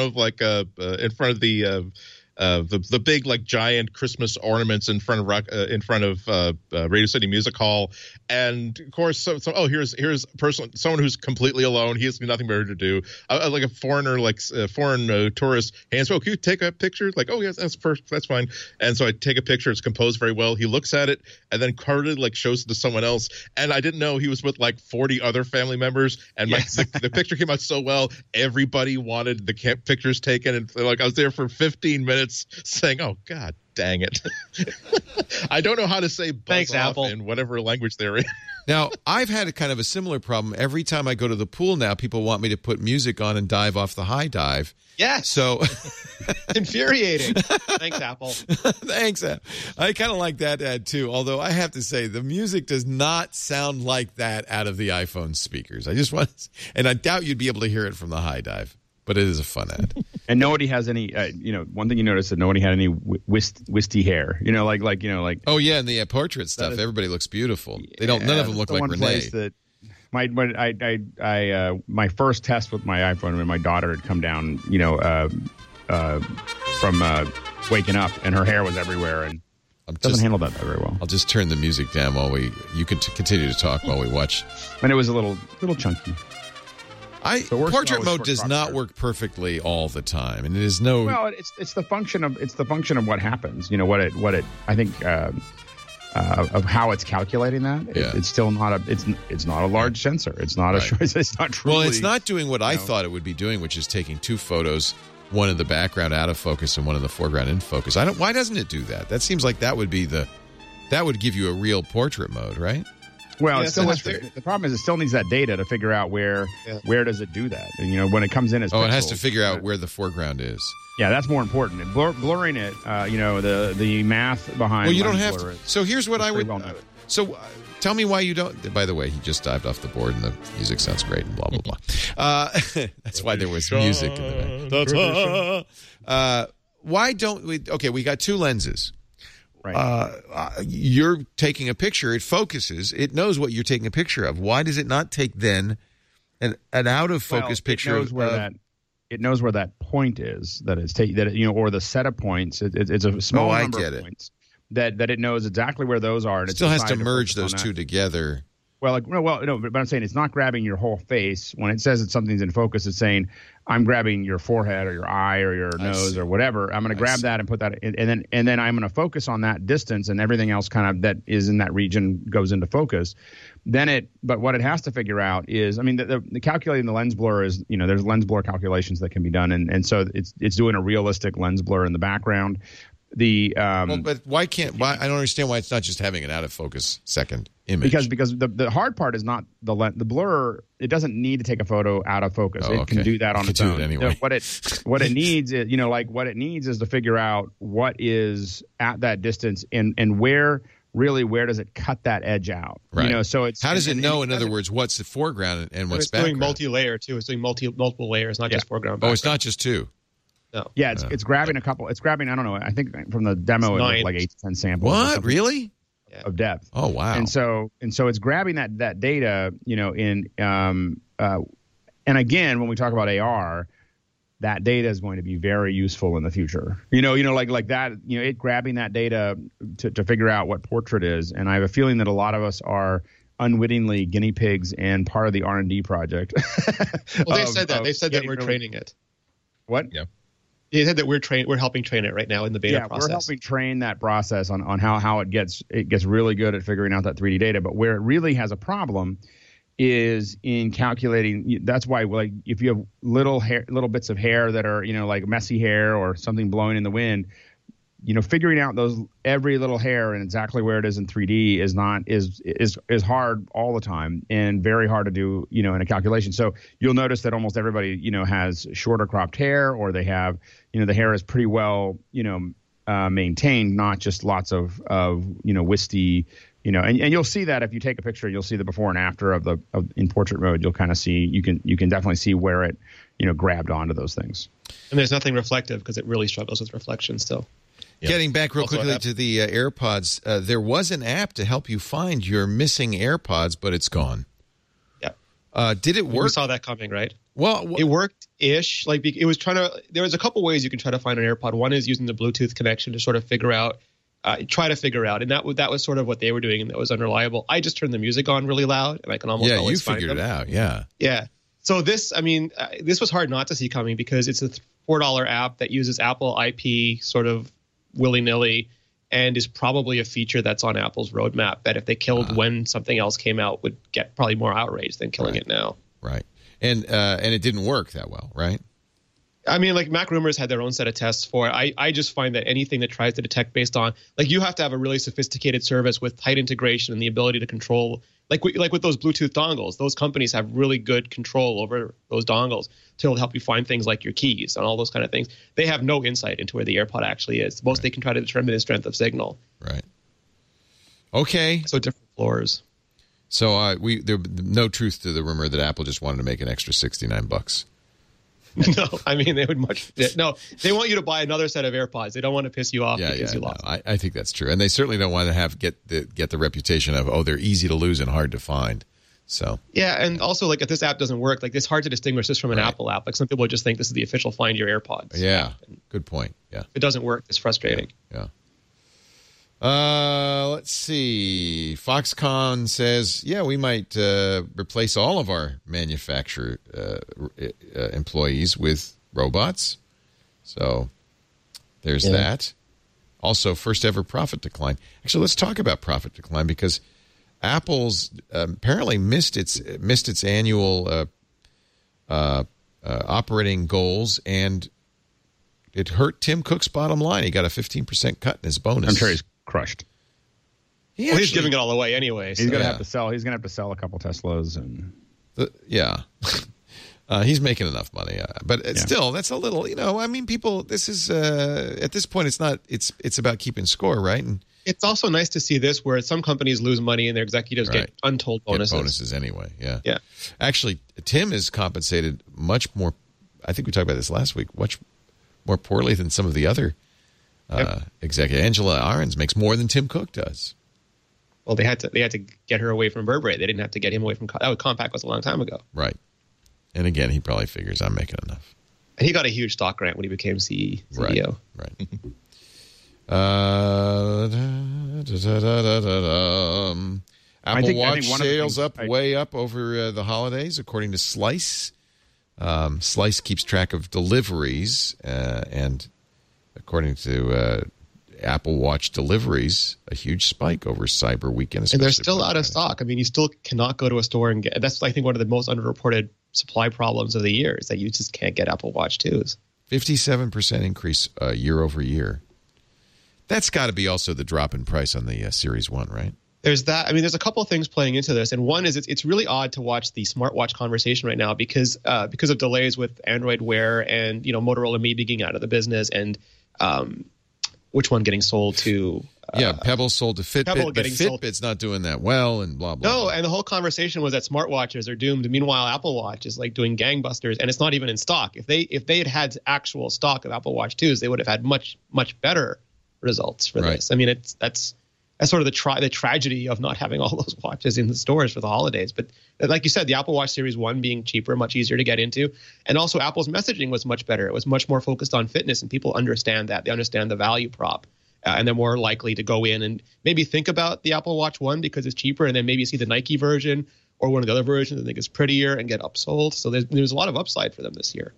the big like giant Christmas ornaments in front of Radio City Music Hall, and of course, here's a person, someone who's completely alone. He has nothing better to do. Like a foreigner, foreign tourist, hands, "Oh, can you take a picture?" Like, "Oh yes, that's fine." And so I take a picture. It's composed very well. He looks at it and then carded shows it to someone else. And I didn't know he was with 40 other family members. And the picture came out so well. Everybody wanted the pictures taken, and I was there for 15 minutes. Saying, "Oh God, dang it!" I don't know how to say "buzz off" Apple in whatever language they're in. Now, I've had a kind of a similar problem. Every time I go to the pool now, people want me to put music on and dive off the high dive. Yeah. So infuriating. Thanks, Apple. Thanks, Apple. I kind of like that ad too. Although I have to say, the music does not sound like that out of the iPhone speakers. And I doubt you'd be able to hear it from the high dive. But it is a fun ad. And nobody has any, one thing you notice that nobody had any wisty hair. Oh yeah, and the portrait stuff. Everybody looks beautiful. They don't. None of them look like Renee. My first test with my iPhone when my daughter had come down, from waking up, and her hair was everywhere, and doesn't handle that very well. I'll just turn the music down while you can continue to talk while we watch. And it was a little chunky. Portrait mode does not work perfectly all the time, and it is no. Well, it's the function of what happens. What it I think of how it's calculating that. Yeah. It's still not it's not a large sensor. It's not a choice. It's not truly. Well, it's not doing what I thought it would be doing, which is taking two photos, one in the background out of focus and one in the foreground in focus. Why doesn't it do that? That seems like that would give you a real portrait mode, right? Well, the problem is it still needs that data to figure out where does it do that. And, when it comes in as pixels, it has to figure out where the foreground is. Yeah, that's more important. Blurring it, the math behind. Well, you don't have to. So here's what I would. Tell me why you don't. By the way, he just dived off the board, and the music sounds great, and blah blah blah. That's why there was music in the back. Why don't we? Okay, we got two lenses. Right. You're taking a picture. It focuses. It knows what you're taking a picture of. Why does it not take then an out of focus picture? It knows where that point is that it's or the set of points. It's a small number of points that it knows exactly where those are. And it still has to merge those two together. Well, but I'm saying it's not grabbing your whole face. When it says that something's in focus, it's saying, I'm grabbing your forehead or your eye or your nose or whatever. I'm going to grab that and put that in, and then I'm going to focus on that distance, and everything else kind of that is in that region goes into focus. But what it has to figure out is, the calculating the lens blur is, there's lens blur calculations that can be done, and so it's doing a realistic lens blur in the background. But why can't? I don't understand why it's not just having an out of focus second image. Because the hard part is not the blur. It doesn't need to take a photo out of focus. It can do that on its own. Anyway. What it needs is what it needs is to figure out what is at that distance and where does it cut that edge out. Right. So it's how does it know? In other words, what's the foreground and what's background? It's doing multi-layer too. It's doing multiple layers, not just foreground. Oh, it's not just two. No. Yeah, it's grabbing a couple. It's grabbing. I don't know. I think from the demo it looked like 8 to 10 samples. What? Really? of depth. Oh, wow. And so it's grabbing that data, and again, when we talk about AR, that data is going to be very useful in the future. Like that, it grabbing that data to figure out what portrait is. And I have a feeling that a lot of us are unwittingly guinea pigs and part of the R&D project. Well, they said that. They said that we're training it. What? Yeah. They said that we're helping train it right now in the beta process. We're helping train that process on how it gets really good at figuring out that 3D data. But where it really has a problem is in calculating. That's why, like, if you have little bits of hair that are, like messy hair or something blowing in the wind, figuring out every little hair and exactly where it is in 3D is hard all the time and very hard to do, in a calculation. So you'll notice that almost everybody, has shorter cropped hair, or they have, the hair is pretty well, maintained, not just lots of wisty, and you'll see that if you take a picture, you'll see the before and after in portrait mode. You'll kind of see, you can definitely see where it, grabbed onto those things. And there's nothing reflective because it really struggles with reflection still. Yeah. Getting back real quickly to the AirPods, there was an app to help you find your missing AirPods, but it's gone. Yeah. Did it work? We saw that coming, right? Well, it worked-ish. Like, it was there was a couple ways you can try to find an AirPod. One is using the Bluetooth connection to sort of try to figure out. And that was sort of what they were doing, and that was unreliable. I just turned the music on really loud, and I can almost always find them. Yeah, you figured it out, yeah. Yeah. So this was hard not to see coming because it's a $4 app that uses Apple IP sort of willy-nilly and is probably a feature that's on Apple's roadmap that if they killed when something else came out would get probably more outrage than killing it now. Right. And it didn't work that well, right? I mean, like, MacRumors had their own set of tests for it. I just find that anything that tries to detect based on, like, you have to have a really sophisticated service with tight integration and the ability to control, like with those Bluetooth dongles. Those companies have really good control over those dongles to help you find things like your keys and all those kind of things. They have no insight into where the AirPod actually is. Most they can try to determine is strength of signal. Right. Okay. So different floors. So there's no truth to the rumor that Apple just wanted to make an extra $69. No, I mean, they would they want you to buy another set of AirPods. They don't want to piss you off because you lost. I think that's true. And they certainly don't want to get the reputation of, they're easy to lose and hard to find. So yeah, and also, like, if this app doesn't work, like, it's hard to distinguish this from an Apple app. Like, some people just think this is the official Find Your AirPods. Yeah, good point. Yeah, if it doesn't work, it's frustrating. Yeah. Let's see. Foxconn says, we might replace all of our manufacturer employees with robots. So there's that. Also, first ever profit decline. Actually, let's talk about profit decline because Apple's apparently missed its annual operating goals, and it hurt Tim Cook's bottom line. He got a 15% cut in his bonus. I'm sure he's crushed. He's giving it all away anyway. So. He's gonna have to sell. He's gonna have to sell a couple Teslas and. He's making enough money, but still, that's a little. I mean, people. This is at this point, it's not. It's about keeping score, right? And it's also nice to see this where some companies lose money and their executives get untold bonuses. Get bonuses anyway. Yeah. Yeah. Actually, Tim is compensated much more. I think we talked about this last week. Much more poorly than some of the other. Executive Angela Ahrens makes more than Tim Cook does. Well, they had to get her away from Burberry. They didn't have to get him away from Compaq was a long time ago. Right. And again, he probably figures I'm making enough. And he got a huge stock grant when he became CEO. Right. Apple Watch sales way up over the holidays, according to Slice. Slice keeps track of deliveries, and according to Apple Watch deliveries, a huge spike over Cyber Weekend. And they're still out of stock. I mean, you still cannot go to a store and get. That's, I think, one of the most underreported supply problems of the year is that you just can't get Apple Watch 2s. 57% increase year over year. That's got to be also the drop in price on the Series 1, right? There's that. I mean, there's a couple of things playing into this, and one is it's really odd to watch the smartwatch conversation right now because of delays with Android Wear and Motorola maybe getting out of the business and which one getting sold to. Pebble sold to Fitbit, but Fitbit's not doing that well, and blah blah. No, blah. And the whole conversation was that smartwatches are doomed. Meanwhile, Apple Watch is like doing gangbusters, and it's not even in stock. If they had actual stock of Apple Watch 2s, they would have had much better results for this. I mean, That's sort of the tragedy of not having all those watches in the stores for the holidays. But like you said, the Apple Watch Series 1 being cheaper, much easier to get into. And also Apple's messaging was much better. It was much more focused on fitness, and people understand that. They understand the value prop. And they're more likely to go in and maybe think about the Apple Watch 1 because it's cheaper, and then maybe see the Nike version or one of the other versions that think is prettier and get upsold. So there's a lot of upside for them this year.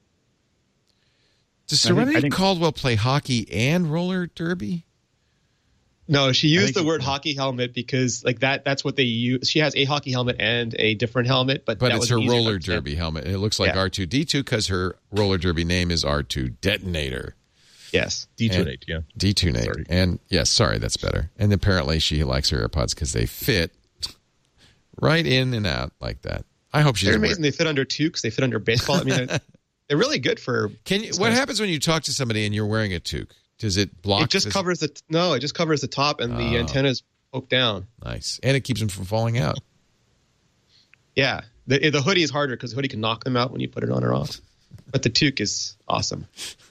Does Serenity Caldwell play hockey and roller derby? No, she used the word hockey helmet because like that's what they use. She has a hockey helmet and a different helmet, but it's her roller derby helmet. It looks like R2-D2 because her roller derby name is R2 Detonator. Yes. Detunate, yeah. Detunate. Sorry. And yes, sorry, that's better. And apparently she likes her AirPods because they fit right in and out like that. I hope she's amazing. They fit under toques. They fit under baseball. I mean, they're really good for. What happens when you talk to somebody and you're wearing a toque? Does it block? It just covers the top, and the antenna's poked down. Nice, and it keeps them from falling out. Yeah, the hoodie is harder because the hoodie can knock them out when you put it on or off. But the toque is awesome.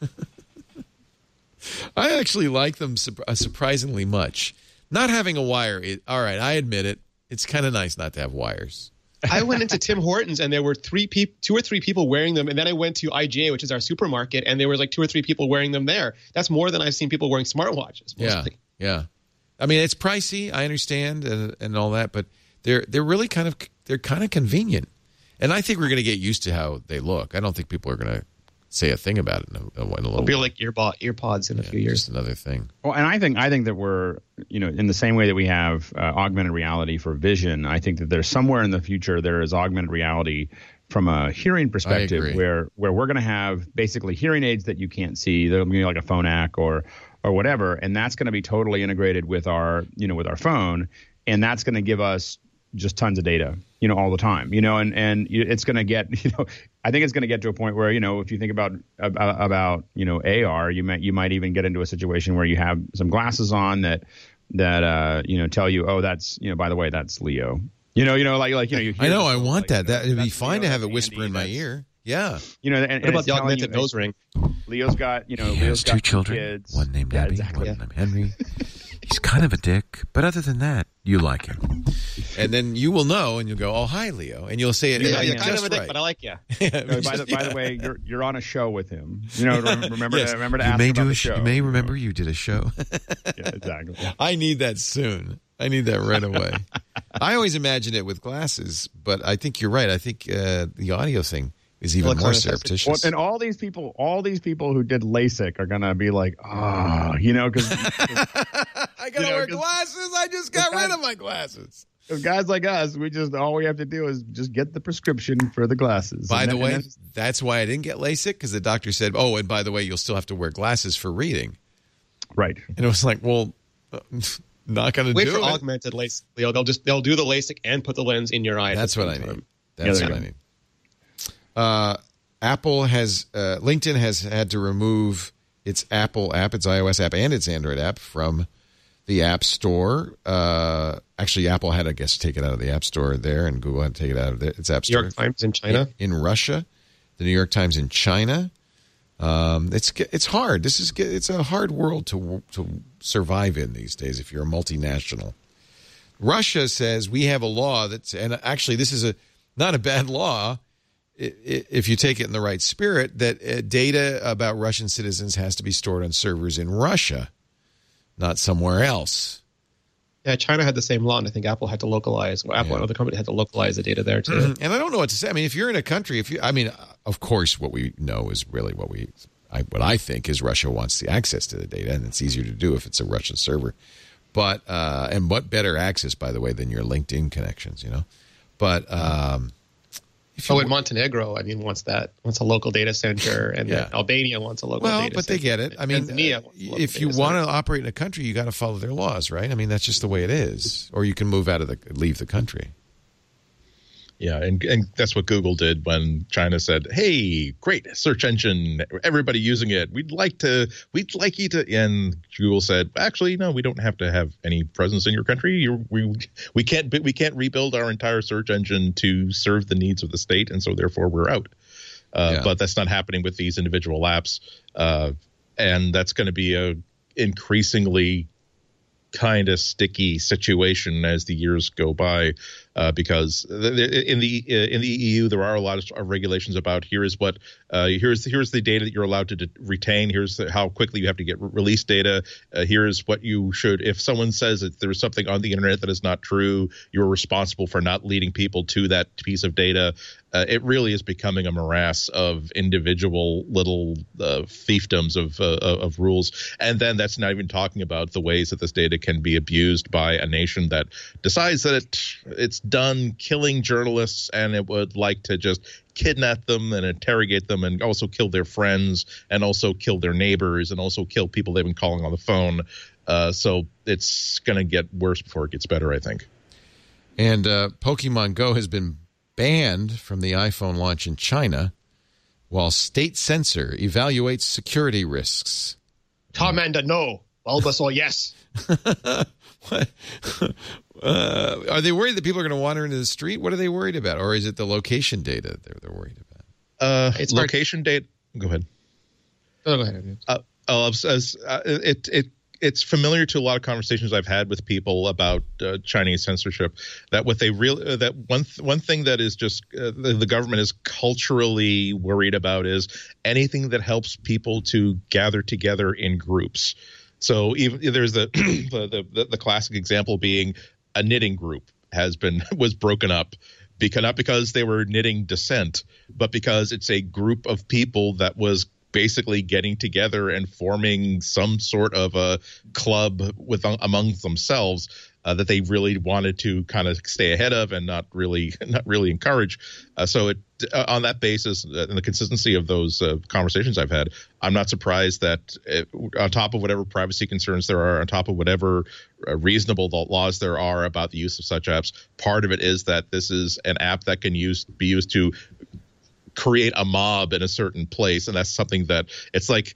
I actually like them surprisingly much. Not having a wire, all right, I admit it. It's kind of nice not to have wires. I went into Tim Hortons and there were 2 or 3 people wearing them, and then I went to IGA, which is our supermarket, and there was like 2 or 3 people wearing them there. That's more than I've seen people wearing smartwatches. Mostly. Yeah. I mean, it's pricey. I understand and all that, but they're really kind of convenient, and I think we're going to get used to how they look. I don't think people are going to say a thing about it in a little. It'll be like earpods in a few years. Just another thing. Well, and I think that we're, in the same way that we have augmented reality for vision, I think that there's somewhere in the future there is augmented reality from a hearing perspective where we're going to have basically hearing aids that you can't see. They'll be like a Phonak or whatever, and that's going to be totally integrated with our phone, and that's going to give us just tons of data, all the time, and it's going to get, I think it's going to get to a point where, if you think about AR, you might even get into a situation where you have some glasses on that tell you, oh, that's, by the way, that's Leo, you hear I know, I want that. That would be fine to have it whisper in my ear. Yeah. And what about the augmented nose ring? Leo's got, he has 2 children, kids. One named Abby, one named Henry. He's kind of a dick, but other than that, you like him. And then you will know, and you'll go, "Oh, hi, Leo," and you'll say it. You're kind of a dick, but I like you. By the way, you're on a show with him. Remember to ask him about the show. You may remember you did a show. Yeah, exactly. I need that soon. I need that right away. I always imagine it with glasses, but I think you're right. I think the audio thing is even more surreptitious. And all these people who did LASIK are gonna be like, because I gotta wear glasses. I just got rid of my glasses. Because guys like us, all we have to do is just get the prescription for the glasses. By the way, that's why I didn't get LASIK, because the doctor said, "Oh, and by the way, you'll still have to wear glasses for reading." Right. And it was like, well, not gonna wait for augmented LASIK, Leo. They'll do the LASIK and put the lens in your eye. That's what I need. That's what I need. LinkedIn has had to remove its Apple app, its iOS app, and its Android app from the App Store. Actually, Apple had, I guess, to take it out of the App Store there, and Google had to take it out of its App Store. New York Times in China? In Russia. The New York Times in China. It's hard. It's a hard world to survive in these days if you're a multinational. Russia says we have a law and actually this is not a bad law, if you take it in the right spirit, that data about Russian citizens has to be stored on servers in Russia, not somewhere else. Yeah, China had the same law, and I think Apple had to localize. Well, Apple and other companies had to localize the data there too. And I don't know what to say. I mean, if you're in a country, of course, what we know is really what I think is Russia wants the access to the data, and it's easier to do if it's a Russian server. But and what better access, by the way, than your LinkedIn connections, But in Montenegro, wants a local data center, and Albania wants a local data center. Well, but they get it. I mean, if you want to operate in a country, you got to follow their laws, right? I mean, that's just the way it is. Or you can leave the country. Yeah, and that's what Google did when China said, "Hey, great search engine, everybody using it. We'd like you to." And Google said, "Actually, no, we don't have to have any presence in your country. We can't rebuild our entire search engine to serve the needs of the state, and so therefore we're out." But that's not happening with these individual apps, and that's going to be a increasingly kind of sticky situation as the years go by, because in the EU there are a lot of regulations about here's the data that you're allowed to retain, here's how quickly you have to get release data, here's what you should, if someone says that there's something on the internet that is not true, you're responsible for not leading people to that piece of data. It really is becoming a morass of individual little fiefdoms of rules. And then that's not even talking about the ways that this data can be abused by a nation that decides that it's done killing journalists and it would like to just kidnap them and interrogate them and also kill their friends and also kill their neighbors and also kill people they've been calling on the phone. So it's going to get worse before it gets better, I think. And Pokemon Go has been banned from the iPhone launch in China while state censor evaluates security risks. Charmander, no. Bulbasaur, yes. Are they worried that people are going to wander into the street? What are they worried about? Or is it the location data they're worried about? It's location data. Go ahead. Go ahead. It's familiar to a lot of conversations I've had with people about Chinese censorship. That what they really one thing that is just the government is culturally worried about is anything that helps people to gather together in groups. So even there's the classic example being a knitting group was broken up. Not because they were knitting dissent, but because it's a group of people that was basically getting together and forming some sort of a club among themselves that they really wanted to kind of stay ahead of and not really encourage. So on that basis and the consistency of those conversations I've had, I'm not surprised that on top of whatever privacy concerns there are, on top of whatever reasonable laws there are about the use of such apps, part of it is that this is an app that can be used to create a mob in a certain place, and that's something that it's like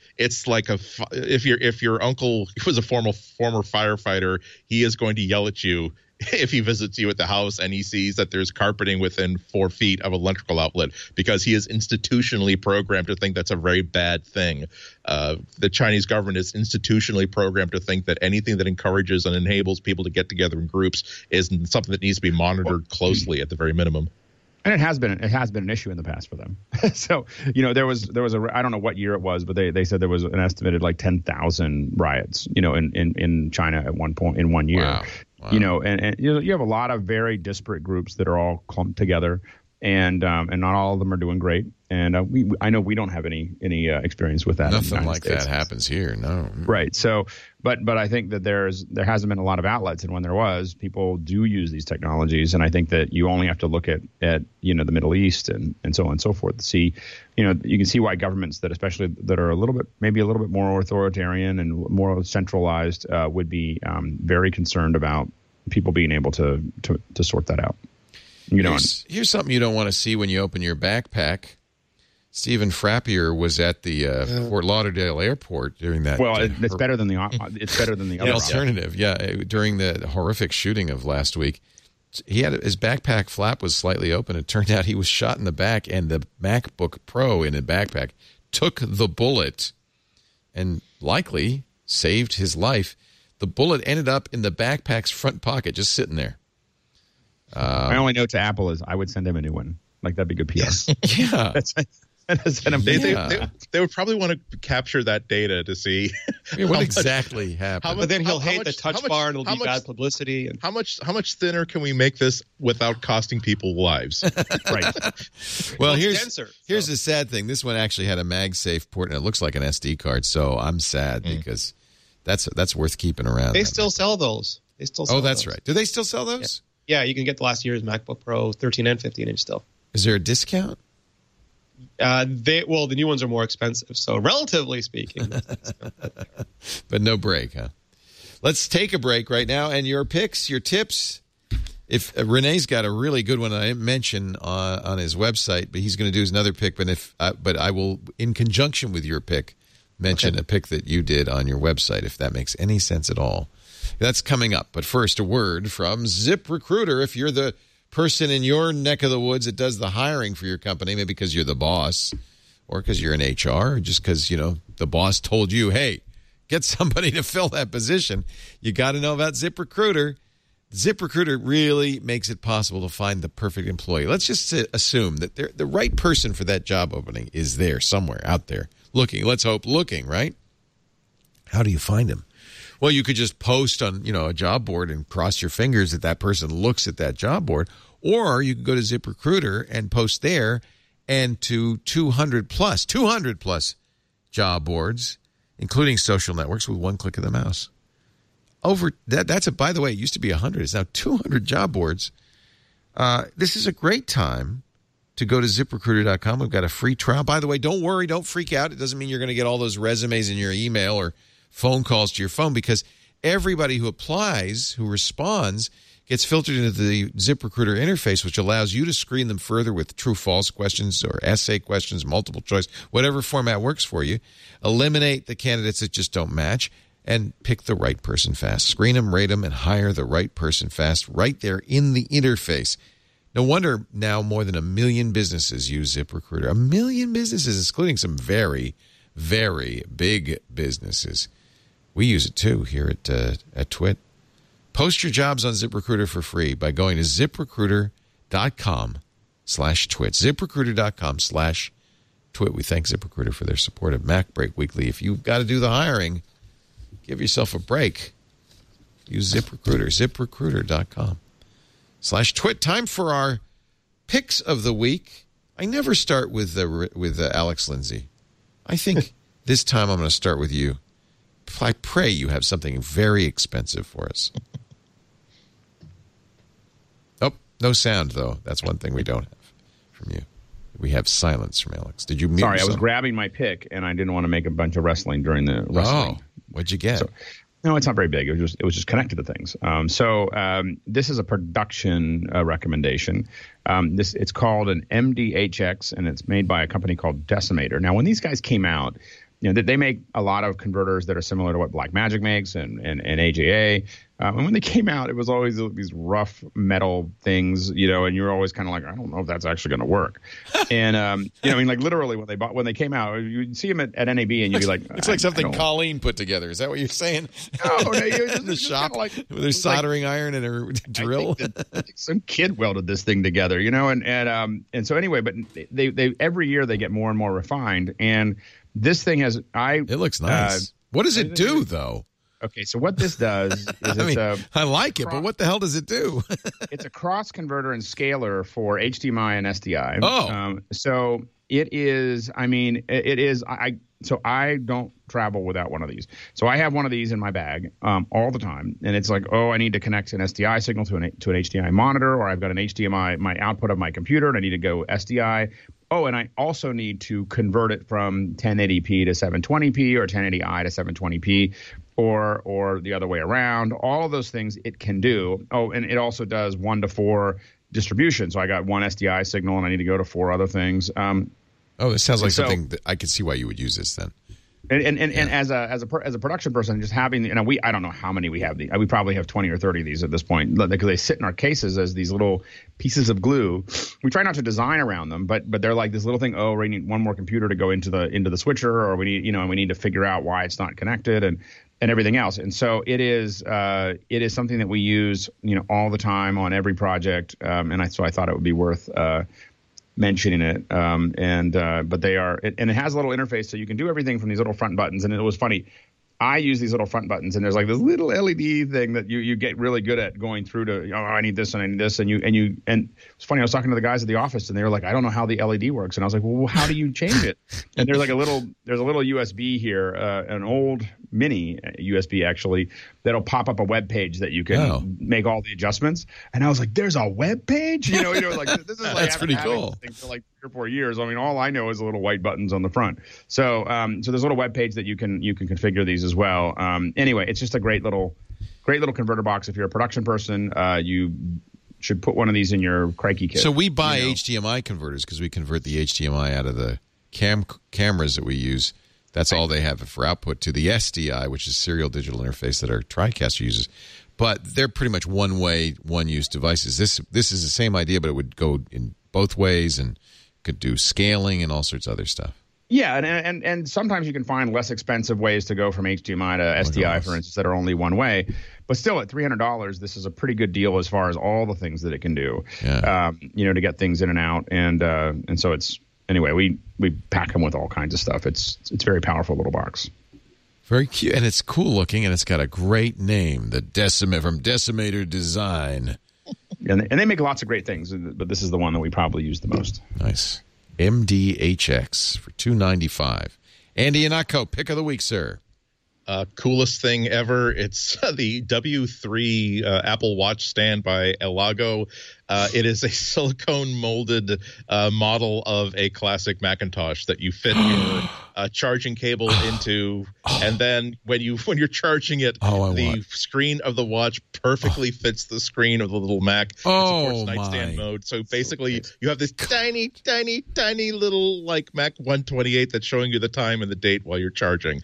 if your uncle was a former firefighter, he is going to yell at you if he visits you at the house and he sees that there's carpeting within 4 feet of an electrical outlet, because he is institutionally programmed to think that's a very bad thing. The Chinese government is institutionally programmed to think that anything that encourages and enables people to get together in groups is something that needs to be monitored closely at the very minimum. And it has been an issue in the past for them. So, there was I don't know what year it was, but they said there was an estimated like 10,000 riots, in China at one point in 1 year. Wow. And you have a lot of very disparate groups that are all clumped together, and not all of them are doing great. And I know we don't have any experience with that. Nothing like that happens here. No. Right. So, but I think that there hasn't been a lot of outlets, and when there was, people do use these technologies. And I think that you only have to look at the Middle East and so on and so forth to see, you can see why governments that are maybe a little bit more authoritarian and more centralized would be very concerned about people being able to sort that out. Here's something you don't want to see when you open your backpack. Stephen Frappier was at the Fort Lauderdale airport during that. Well, it's better than the other alternative. Yeah, during the horrific shooting of last week, he had his backpack flap was slightly open. It turned out he was shot in the back, and the MacBook Pro in the backpack took the bullet, and likely saved his life. The bullet ended up in the backpack's front pocket, just sitting there. My only note to Apple is I would send him a new one. Like, that'd be good PR. Yes. Yeah. They would probably want to capture that data to see what exactly happened. But then he'll hate the touch bar and it'll be bad publicity. And how much thinner can we make this without costing people lives? Right. Well, here's the sad thing. This one actually had a MagSafe port, and it looks like an SD card. So I'm sad because that's worth keeping around. They still sell those. Oh, that's right. Do they still sell those? Yeah, you can get the last year's MacBook Pro 13 and 15 inch still. Is there a discount? The new ones are more expensive, so relatively speaking. But no break, huh? Let's take a break right now, and your picks, your tips. If Renee's got a really good one I didn't mention on his website, but he's going to do another pick. But I will, in conjunction with your pick, mention a pick that you did on your website, if that makes any sense at all. That's coming up. But first, a word from ZipRecruiter. If you're the person in your neck of the woods that does the hiring for your company, maybe because you're the boss or because you're in HR or just because, the boss told you, hey, get somebody to fill that position, you got to know about ZipRecruiter. ZipRecruiter really makes it possible to find the perfect employee. Let's just assume that the right person for that job opening is there somewhere out there looking. Let's hope looking, right? How do you find him? Well, you could just post on, a job board and cross your fingers that person looks at that job board. Or you can go to ZipRecruiter and post there and to 200 plus job boards, including social networks, with one click of the mouse. By the way, it used to be 100. It's now 200 job boards. This is a great time to go to ZipRecruiter.com. We've got a free trial. By the way, don't worry. Don't freak out. It doesn't mean you're going to get all those resumes in your email or phone calls to your phone, because everybody who applies, who responds, gets filtered into the ZipRecruiter interface, which allows you to screen them further with true-false questions or essay questions, multiple choice, whatever format works for you. Eliminate the candidates that just don't match, and pick the right person fast. Screen them, rate them, and hire the right person fast right there in the interface. No wonder now more than 1 million businesses use ZipRecruiter. 1 million businesses, including some very, very big businesses. We use it too here at Twit. Post your jobs on ZipRecruiter for free by going to ZipRecruiter.com/twit. ZipRecruiter.com/twit. We thank ZipRecruiter for their support of Mac Break Weekly. If you've got to do the hiring, give yourself a break. Use ZipRecruiter. ZipRecruiter.com/twit. Time for our picks of the week. I never start with Alex Lindsay. I think this time I'm going to start with you. I pray you have something very expensive for us. Oh, no sound, though. That's one thing we don't have from you. We have silence from Alex. Did you mute Sorry, yourself? I was grabbing my pick, and I didn't want to make a bunch of wrestling during the wrestling. Oh, what'd you get? No, it's not very big. It was just connected to things. This is a production recommendation. It's called an MDHX, and it's made by a company called Decimator. Now, when these guys came out, they make a lot of converters that are similar to what Blackmagic makes and AJA. And when they came out, it was always these rough metal things, and you're always kind of like, I don't know if that's actually going to work. And literally when they came out, you'd see them at NAB and you'd be like, it's like something Colleen put together. Is that what you're saying? No, in the shop with their soldering iron and a drill. I think some kid welded this thing together, and so anyway, but they every year they get more and more refined, and this thing it looks nice. What does it do, though? Okay, so what this does is I like it, but what the hell does it do? It's a cross converter and scaler for HDMI and SDI. Oh. So it is, so I don't travel without one of these. So I have one of these in my bag all the time. And it's like, I need to connect an SDI signal to an HDMI monitor, or I've got an HDMI, my output of my computer, and I need to go SDI. Oh, and I also need to convert it from 1080p to 720p or 1080i to 720p or the other way around. All of those things it can do. Oh, and it also does 1-to-4 distribution. So I got one SDI signal and I need to go to 4 other things. This sounds like something that I could see why you would use this then. And as a production person, just having I don't know how many we have. We probably have 20 or 30 of these at this point because they sit in our cases as these little pieces of glue. We try not to design around them, but they're like this little thing. Oh, we need one more computer to go into the switcher, or we need to figure out why it's not connected and everything else. And so it is something that we use all the time on every project. So I thought it would be worth mentioning it, but they are, and it has a little interface, so you can do everything from these little front buttons. And it was funny, I use these little front buttons, and there's like this little LED thing that you get really good at going through to, I need this and I need this, and it's funny, I was talking to the guys at the office, and they were like, I don't know how the LED works, and I was like, well, how do you change it? And there's a little USB here, an old mini USB actually, that'll pop up a web page that you can make all the adjustments. And I was like, there's a web page? Like this is like that's pretty cool. For like 3 or 4 years. I mean, all I know is the little white buttons on the front. So there's a little web page that you can configure these as well. Anyway, it's just a great little converter box. If you're a production person, you should put one of these in your Crikey kit. So we buy HDMI converters because we convert the HDMI out of the cameras that we use. That's all they have for output to the SDI, which is serial digital interface that our TriCaster uses. But they're pretty much one-way, one-use devices. This is the same idea, but it would go in both ways and could do scaling and all sorts of other stuff. Yeah, and sometimes you can find less expensive ways to go from HDMI to SDI, for instance, that are only one way. But still, at $300, this is a pretty good deal as far as all the things that it can do. Yeah. To get things in and out, and so it's anyway. We pack them with all kinds of stuff. It's very powerful little box. Very cute, and it's cool looking, and it's got a great name, the from Decimator Design. And they make lots of great things, but this is the one that we probably use the most. Nice. MDHX for $295. Andy Ihnatko, pick of the week, sir. Coolest thing ever. It's the W3 Apple Watch stand by Elago. It is a silicone molded model of a classic Macintosh that you fit your charging cable into, and then when you're charging it, the screen of the watch perfectly fits the screen of the little Mac. It supports nightstand mode. So basically, you have this tiny, tiny, tiny little like Mac 128 that's showing you the time and the date while you're charging.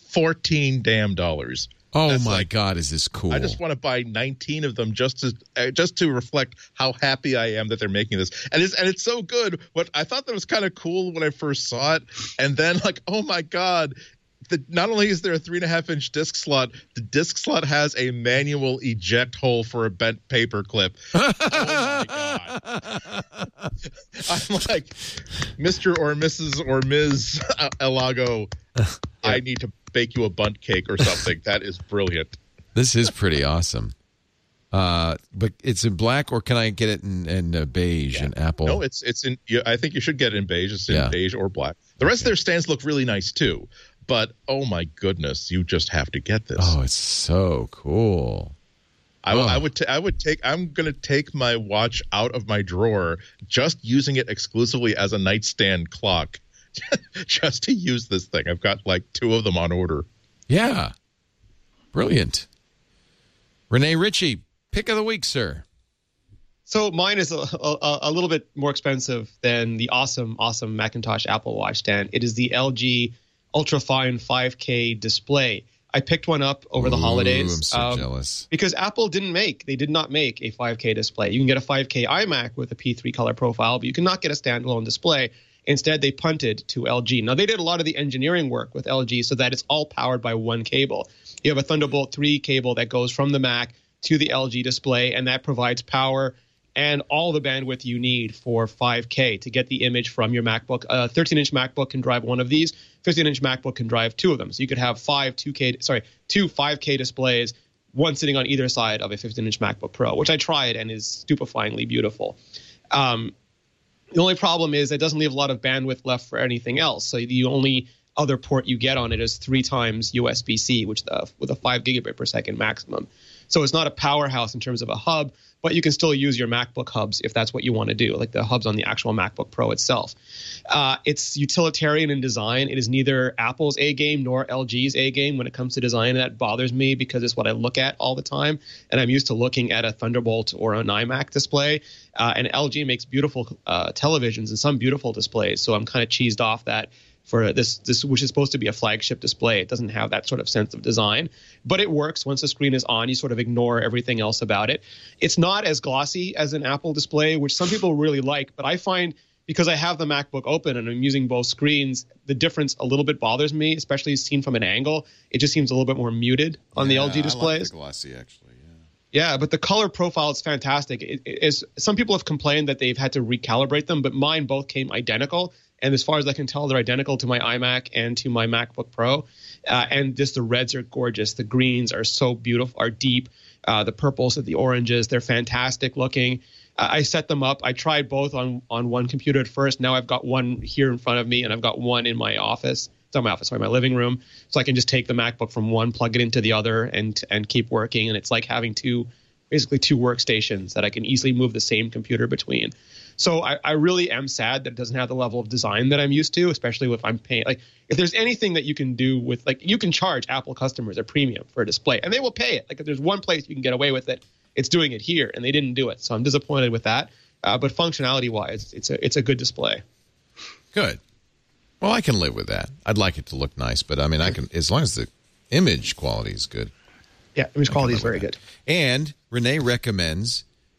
$14 damn. Oh, that's my God, is this cool? I just want to buy 19 of them just to reflect how happy I am that they're making this. And it's so good. What I thought that was kind of cool when I first saw it, and then like, oh my God, not only is there a 3.5-inch disc slot, the disc slot has a manual eject hole for a bent paper clip. Oh my God. I'm like, Mr. or Mrs. or Ms. Elago, I need to bake you a bundt cake or something. That is brilliant. This is pretty awesome. But it's in black, or can I get it in beige and Apple? No, it's in. I think you should get it in beige. It's in beige or black. The rest of their stands look really nice too. But oh my goodness, you just have to get this. Oh, it's so cool. I'm going to take my watch out of my drawer, just using it exclusively as a nightstand clock. Just to use this thing. I've got like 2 of them on order. Yeah. Brilliant. Renee Ritchie, pick of the week, sir. So mine is a little bit more expensive than the awesome Macintosh Apple Watch stand. It is the LG Ultrafine 5K display. I picked one up over the holidays. I'm so jealous. Because Apple did not make a 5K display. You can get a 5K iMac with a P3 color profile, but you cannot get a standalone display. Instead, they punted to LG. Now, they did a lot of the engineering work with LG so that it's all powered by one cable. You have a Thunderbolt 3 cable that goes from the Mac to the LG display, and that provides power and all the bandwidth you need for 5K to get the image from your MacBook. A 13-inch MacBook can drive one of these. 15-inch MacBook can drive 2 of them. So you could have 2 5K displays, one sitting on either side of a 15-inch MacBook Pro, which I tried and is stupefyingly beautiful. The only problem is it doesn't leave a lot of bandwidth left for anything else. So the only other port you get on it is 3 times USB-C, which with a 5 gigabit per second maximum. So it's not a powerhouse in terms of a hub, but you can still use your MacBook hubs if that's what you want to do, like the hubs on the actual MacBook Pro itself. It's utilitarian in design. It is neither Apple's A game nor LG's A game when it comes to design. And that bothers me because it's what I look at all the time. And I'm used to looking at a Thunderbolt or an iMac display. And LG makes beautiful televisions and some beautiful displays. So I'm kind of cheesed off that for this, which is supposed to be a flagship display. It doesn't have that sort of sense of design, but it works. Once the screen is on, you sort of ignore everything else about it. It's not as glossy as an Apple display, which some people really like, but I find because I have the MacBook open and I'm using both screens, the difference a little bit bothers me, especially seen from an angle. It just seems a little bit more muted on the LG displays. I like the glossy, actually. Yeah, but the color profile is fantastic. Some people have complained that they've had to recalibrate them, but mine both came identical. And as far as I can tell, they're identical to my iMac and to my MacBook Pro. And just the reds are gorgeous. The greens are so beautiful, are deep. The purples and the oranges, they're fantastic looking. I set them up. I tried both on one computer at first. Now I've got one here in front of me, and I've got one in my office. It's not my office, sorry, my living room. So I can just take the MacBook from one, plug it into the other, and keep working. And it's like having basically two workstations that I can easily move the same computer between. So I really am sad that it doesn't have the level of design that I'm used to, especially if I'm paying. Like, if there's anything that you can do with, like, you can charge Apple customers a premium for a display, and they will pay it. Like, if there's one place you can get away with it, it's doing it here, and they didn't do it. So I'm disappointed with that. But functionality-wise, it's a good display. Good. Well, I can live with that. I'd like it to look nice, but I mean, I can, as long as the image quality is good. Yeah, image quality is very good. And Renee recommends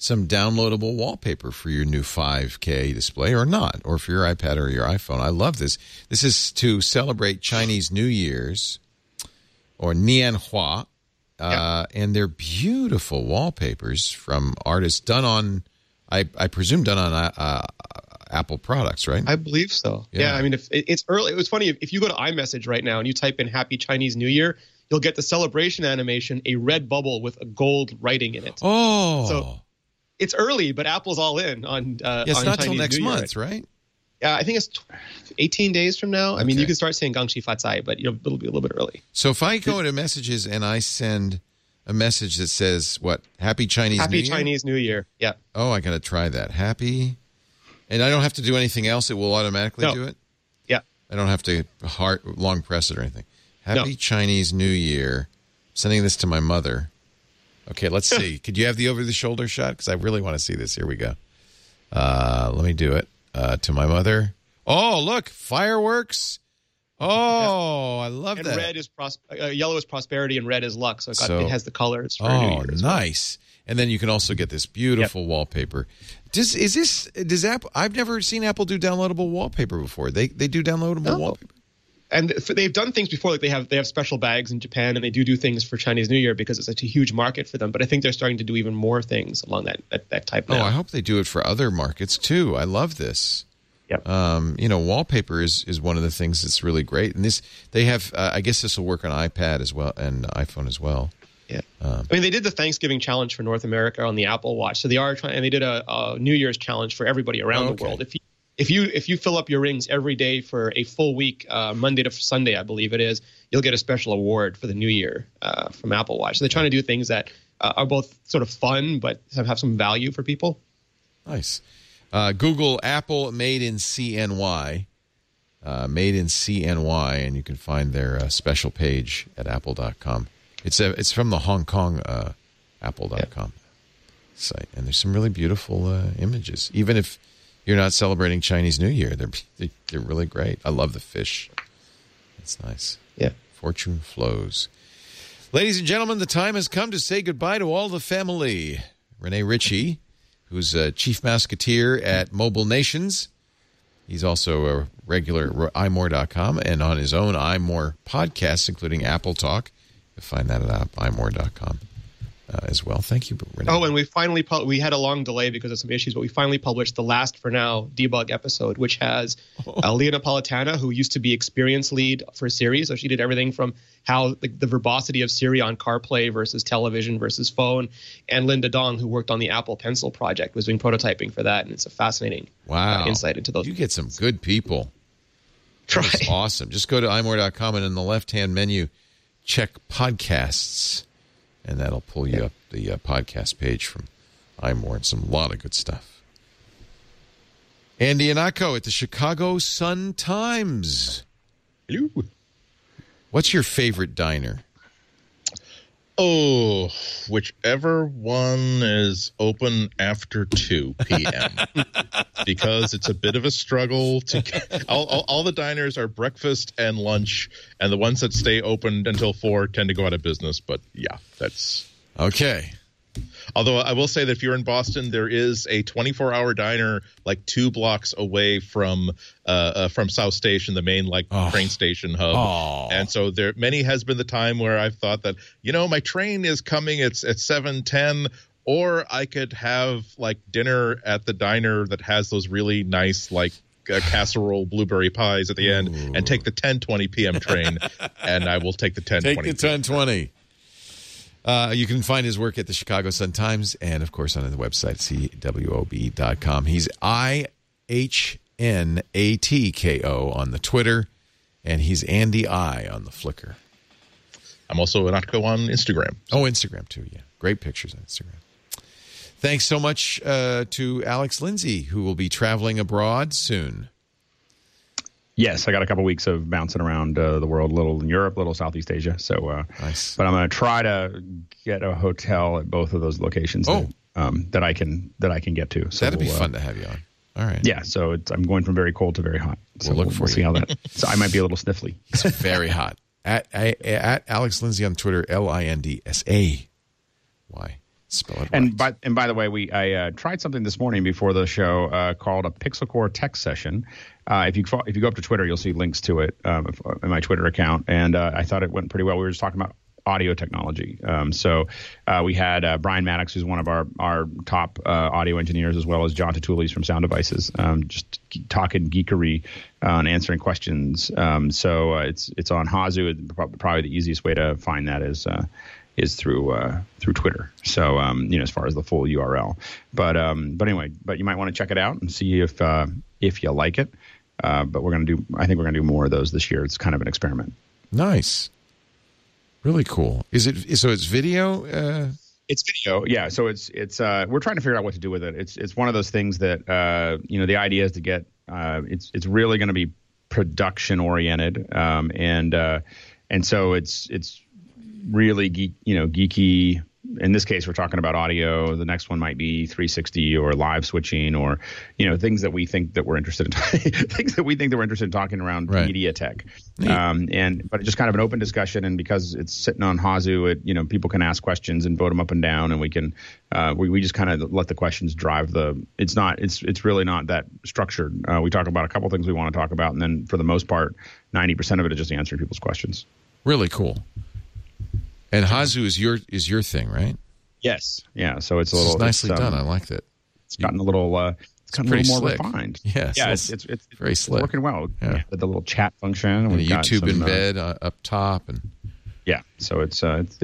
some downloadable wallpaper for your new 5K display or not, or for your iPad or your iPhone. I love this. This is to celebrate Chinese New Year's or Nianhua, and they're beautiful wallpapers from artists done on, I presume, done on Apple products, right? I believe so. Yeah, I mean, if it's early. It was funny. If you go to iMessage right now and you type in Happy Chinese New Year, you'll get the celebration animation, a red bubble with a gold writing in it. Oh. So it's early, but Apple's all in on it's on not Chinese till next New Year, month, right? Yeah, I think it's 18 days from now. I mean, you can start saying Gangxi Fatsai, but it'll be a little bit early. So if I go into messages and I send a message that says, what, Happy Chinese New Year? Happy Chinese New Year, yeah. Oh, I got to try that. Happy, and I don't have to do anything else. It will automatically do it? Yeah. I don't have to long press it or anything. Happy Chinese New Year. Sending this to my mother. Okay, let's see. Could you have the over-the-shoulder shot? Because I really want to see this. Here we go. Let me do it. To my mother. Oh, look, fireworks. Oh, I love that. And red is yellow is prosperity, and red is luck. So it has the colors for New Year. Nice. And then you can also get this beautiful wallpaper. Does Apple? I've never seen Apple do downloadable wallpaper before. They do downloadable wallpaper. And they've done things before, like they have special bags in Japan, and they do things for Chinese New Year because it's such a huge market for them. But I think they're starting to do even more things along that type now. Oh, I hope they do it for other markets too. I love this. Yep. Wallpaper is one of the things that's really great. And they have, I guess this will work on iPad as well and iPhone as well. Yeah. I mean, they did the Thanksgiving challenge for North America on the Apple Watch. So they are trying, and they did a New Year's challenge for everybody around the world. If you fill up your rings every day for a full week, Monday to Sunday, I believe it is, you'll get a special award for the New Year from Apple Watch. So they're trying to do things that are both sort of fun but have some value for people. Nice. Google Apple Made in CNY, Made in CNY, and you can find their special page at apple.com. It's from the Hong Kong apple.com site, and there's some really beautiful images. Even if you're not celebrating Chinese New Year, they're really great. I love the fish. It's nice. Yeah. Fortune flows. Ladies and gentlemen, the time has come to say goodbye to all the family. Rene Ritchie, who's a chief masketeer at Mobile Nations. He's also a regular at imore.com and on his own iMore podcasts, including Apple Talk. You'll find that at imore.com. As well. Thank you, Renee. Oh, and we finally we had a long delay because of some issues, but we finally published the last for now debug episode, which has Leah Napolitana, who used to be experience lead for Siri. So she did everything from how the verbosity of Siri on CarPlay versus television versus phone, and Linda Dong, who worked on the Apple Pencil project, was doing prototyping for that, and it's a fascinating insight into those. You get some good people. That's awesome. Just go to imore.com and in the left-hand menu, check podcasts. And that'll pull you up the podcast page from iMore and a lot of good stuff. Andy Ihnatko at the Chicago Sun-Times. Hello. What's your favorite diner? Oh, whichever one is open after 2 p.m. because it's a bit of a struggle to get, all the diners are breakfast and lunch, and the ones that stay open until 4 tend to go out of business. But yeah, that's okay. Although I will say that if you're in Boston, there is a 24-hour diner like 2 blocks away from South Station, the main train station hub. And so many has been the time where I've thought that, my train is coming. It's at 7:10, or I could have dinner at the diner that has those really nice casserole blueberry pies at the end, and take the 10:20 p.m. train, and I will take the 10:20. Take the 10:20. You can find his work at the Chicago Sun-Times and, of course, on the website, CWOB.com. He's IHNATKO on the Twitter, and he's Andy I on the Flickr. I'm also Ihnatko on Instagram. Oh, Instagram, too, yeah. Great pictures on Instagram. Thanks so much to Alex Lindsay, who will be traveling abroad soon. Yes, I got a couple weeks of bouncing around the world, a little in Europe, a little Southeast Asia. So, nice. But I'm going to try to get a hotel at both of those locations that I can get to. So that'd be fun to have you on. All right. Yeah. So I'm going from very cold to very hot. So we'll see how that. So I might be a little sniffly. It's very hot. At Alex Lindsay on Twitter, LINDSAY. Spell it And right. by the way, I tried something this morning before the show called a Pixel Core Tech Session. If you go up to Twitter, you'll see links to it in my Twitter account. And I thought it went pretty well. We were just talking about audio technology. So we had Brian Maddox, who's one of our top audio engineers, as well as John Tatoulis from Sound Devices, just talking geekery and answering questions. So it's on Hazu. Probably the easiest way to find that is through Twitter. So as far as the full URL. But anyway, you might want to check it out and see if you like it. But I think we're gonna do more of those this year. It's kind of an experiment. Nice. Really cool. Is it so? It's video. It's video, yeah. So it's we're trying to figure out what to do with it. It's one of those things that the idea is to get it's really going to be production oriented, and so it's really geeky. In this case, we're talking about audio. The next one might be 360 or live switching, or things that we think that we're interested in talking around media tech. But it's just kind of an open discussion, and because it's sitting on Hazu, people can ask questions and vote them up and down, and we can we just kind of let the questions drive the. It's really not that structured. We talk about a couple things we want to talk about, and then for the most part, 90% of it is just answering people's questions. Really cool. And Hazu is your thing, right? Yes. Yeah. So it's a little nicely done. I like that. It's gotten a little more slick. refined. Yes. Yeah. It's very slick. Working well. Yeah. The little chat function and a YouTube embed up top, and yeah. So it's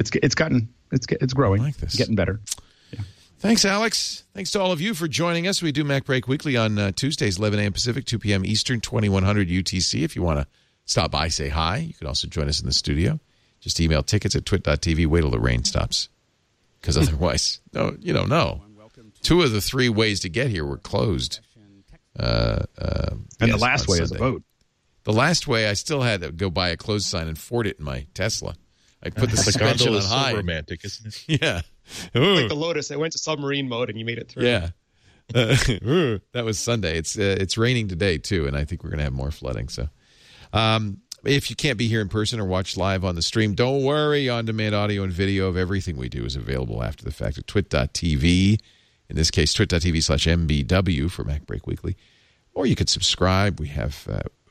growing. I like this. Getting better. Yeah. Thanks, Alex. Thanks to all of you for joining us. We do Mac Break Weekly on Tuesdays, 11 a.m. Pacific, 2 p.m. Eastern, 2100 UTC. If you want to stop by, say hi. You can also join us in the studio. Just email tickets at twit.tv. Wait till the rain stops. Because otherwise, no, you don't know. 2 of the 3 ways to get here were closed. And the last way is a vote. The last way, I still had to go buy a closed sign and Ford it in my Tesla. I put the suspension on high. So romantic, isn't it? Yeah. Like the Lotus. I went to submarine mode and you made it through. Yeah. That was Sunday. It's raining today, too, and I think we're going to have more flooding. So, if you can't be here in person or watch live on the stream, don't worry. On-demand audio and video of everything we do is available after the fact at twit.tv. In this case, twit.tv/MBW for Mac Break Weekly. Or you could subscribe. We have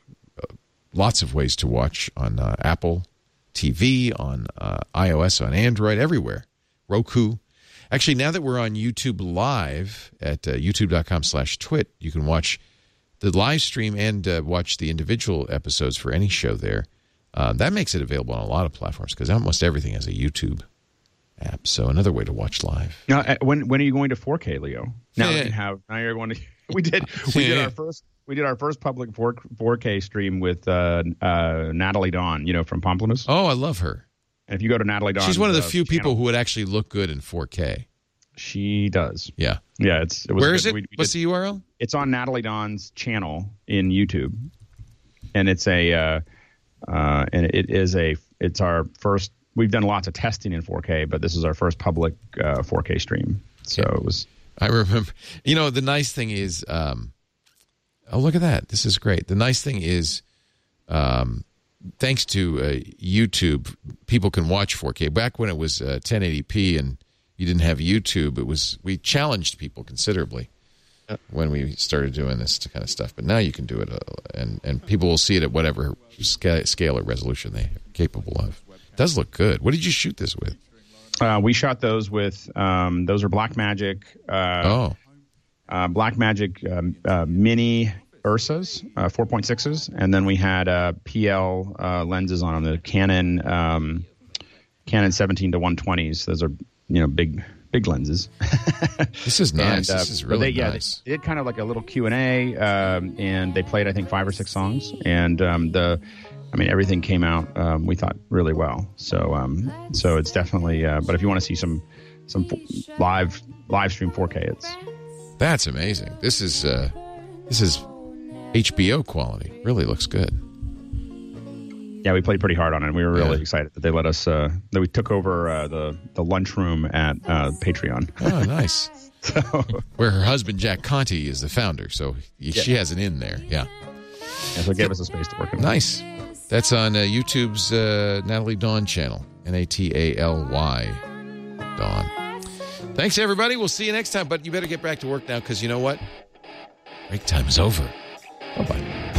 lots of ways to watch on Apple TV, on iOS, on Android, everywhere. Roku. Actually, now that we're on YouTube Live at youtube.com/twit, you can watch the live stream and watch the individual episodes for any show there. That makes it available on a lot of platforms because almost everything has a YouTube app. So another way to watch live. Now, when are you going to 4K, Leo? Now you're going to. We did our first public 4K stream with Natalie Dawn, from Pomplamoose. Oh, I love her. And if you go to Natalie Dawn, she's one of the few people who would actually look good in 4K. She does. Yeah. Yeah. Where is it? What's the URL? It's on Natalie Dawn's channel in YouTube, and it's it's our first. We've done lots of testing in 4K, but this is our first public 4K stream. So it was. I remember. The nice thing is, oh, look at that! This is great. The nice thing is, thanks to YouTube, people can watch 4K. Back when it was 1080p and you didn't have YouTube, we challenged people considerably when we started doing this kind of stuff. But now you can do it, and people will see it at whatever scale or resolution they're capable of. It does look good. What did you shoot this with? We shot those with those are Blackmagic. Blackmagic Mini Ursas, 4.6s, and then we had PL lenses on them, the Canon 17-120s. Those are big lenses. This is nice. This is really nice. They did kind of like a little Q&A, and they played I think 5 or 6 songs, and everything came out we thought really well. So it's definitely. But if you want to see some live stream 4K, that's amazing. This is HBO quality. Really looks good. Yeah, we played pretty hard on it. We were really excited that they let us. That we took over the lunchroom at Patreon. Oh, nice. Where her husband Jack Conte is the founder, so she has an in there. Yeah. So it gave us a space to work in. Nice. That's on YouTube's Natalie Dawn channel, Nataly Dawn. Thanks, everybody. We'll see you next time. But you better get back to work now because you know what? Break time is over. Bye-bye.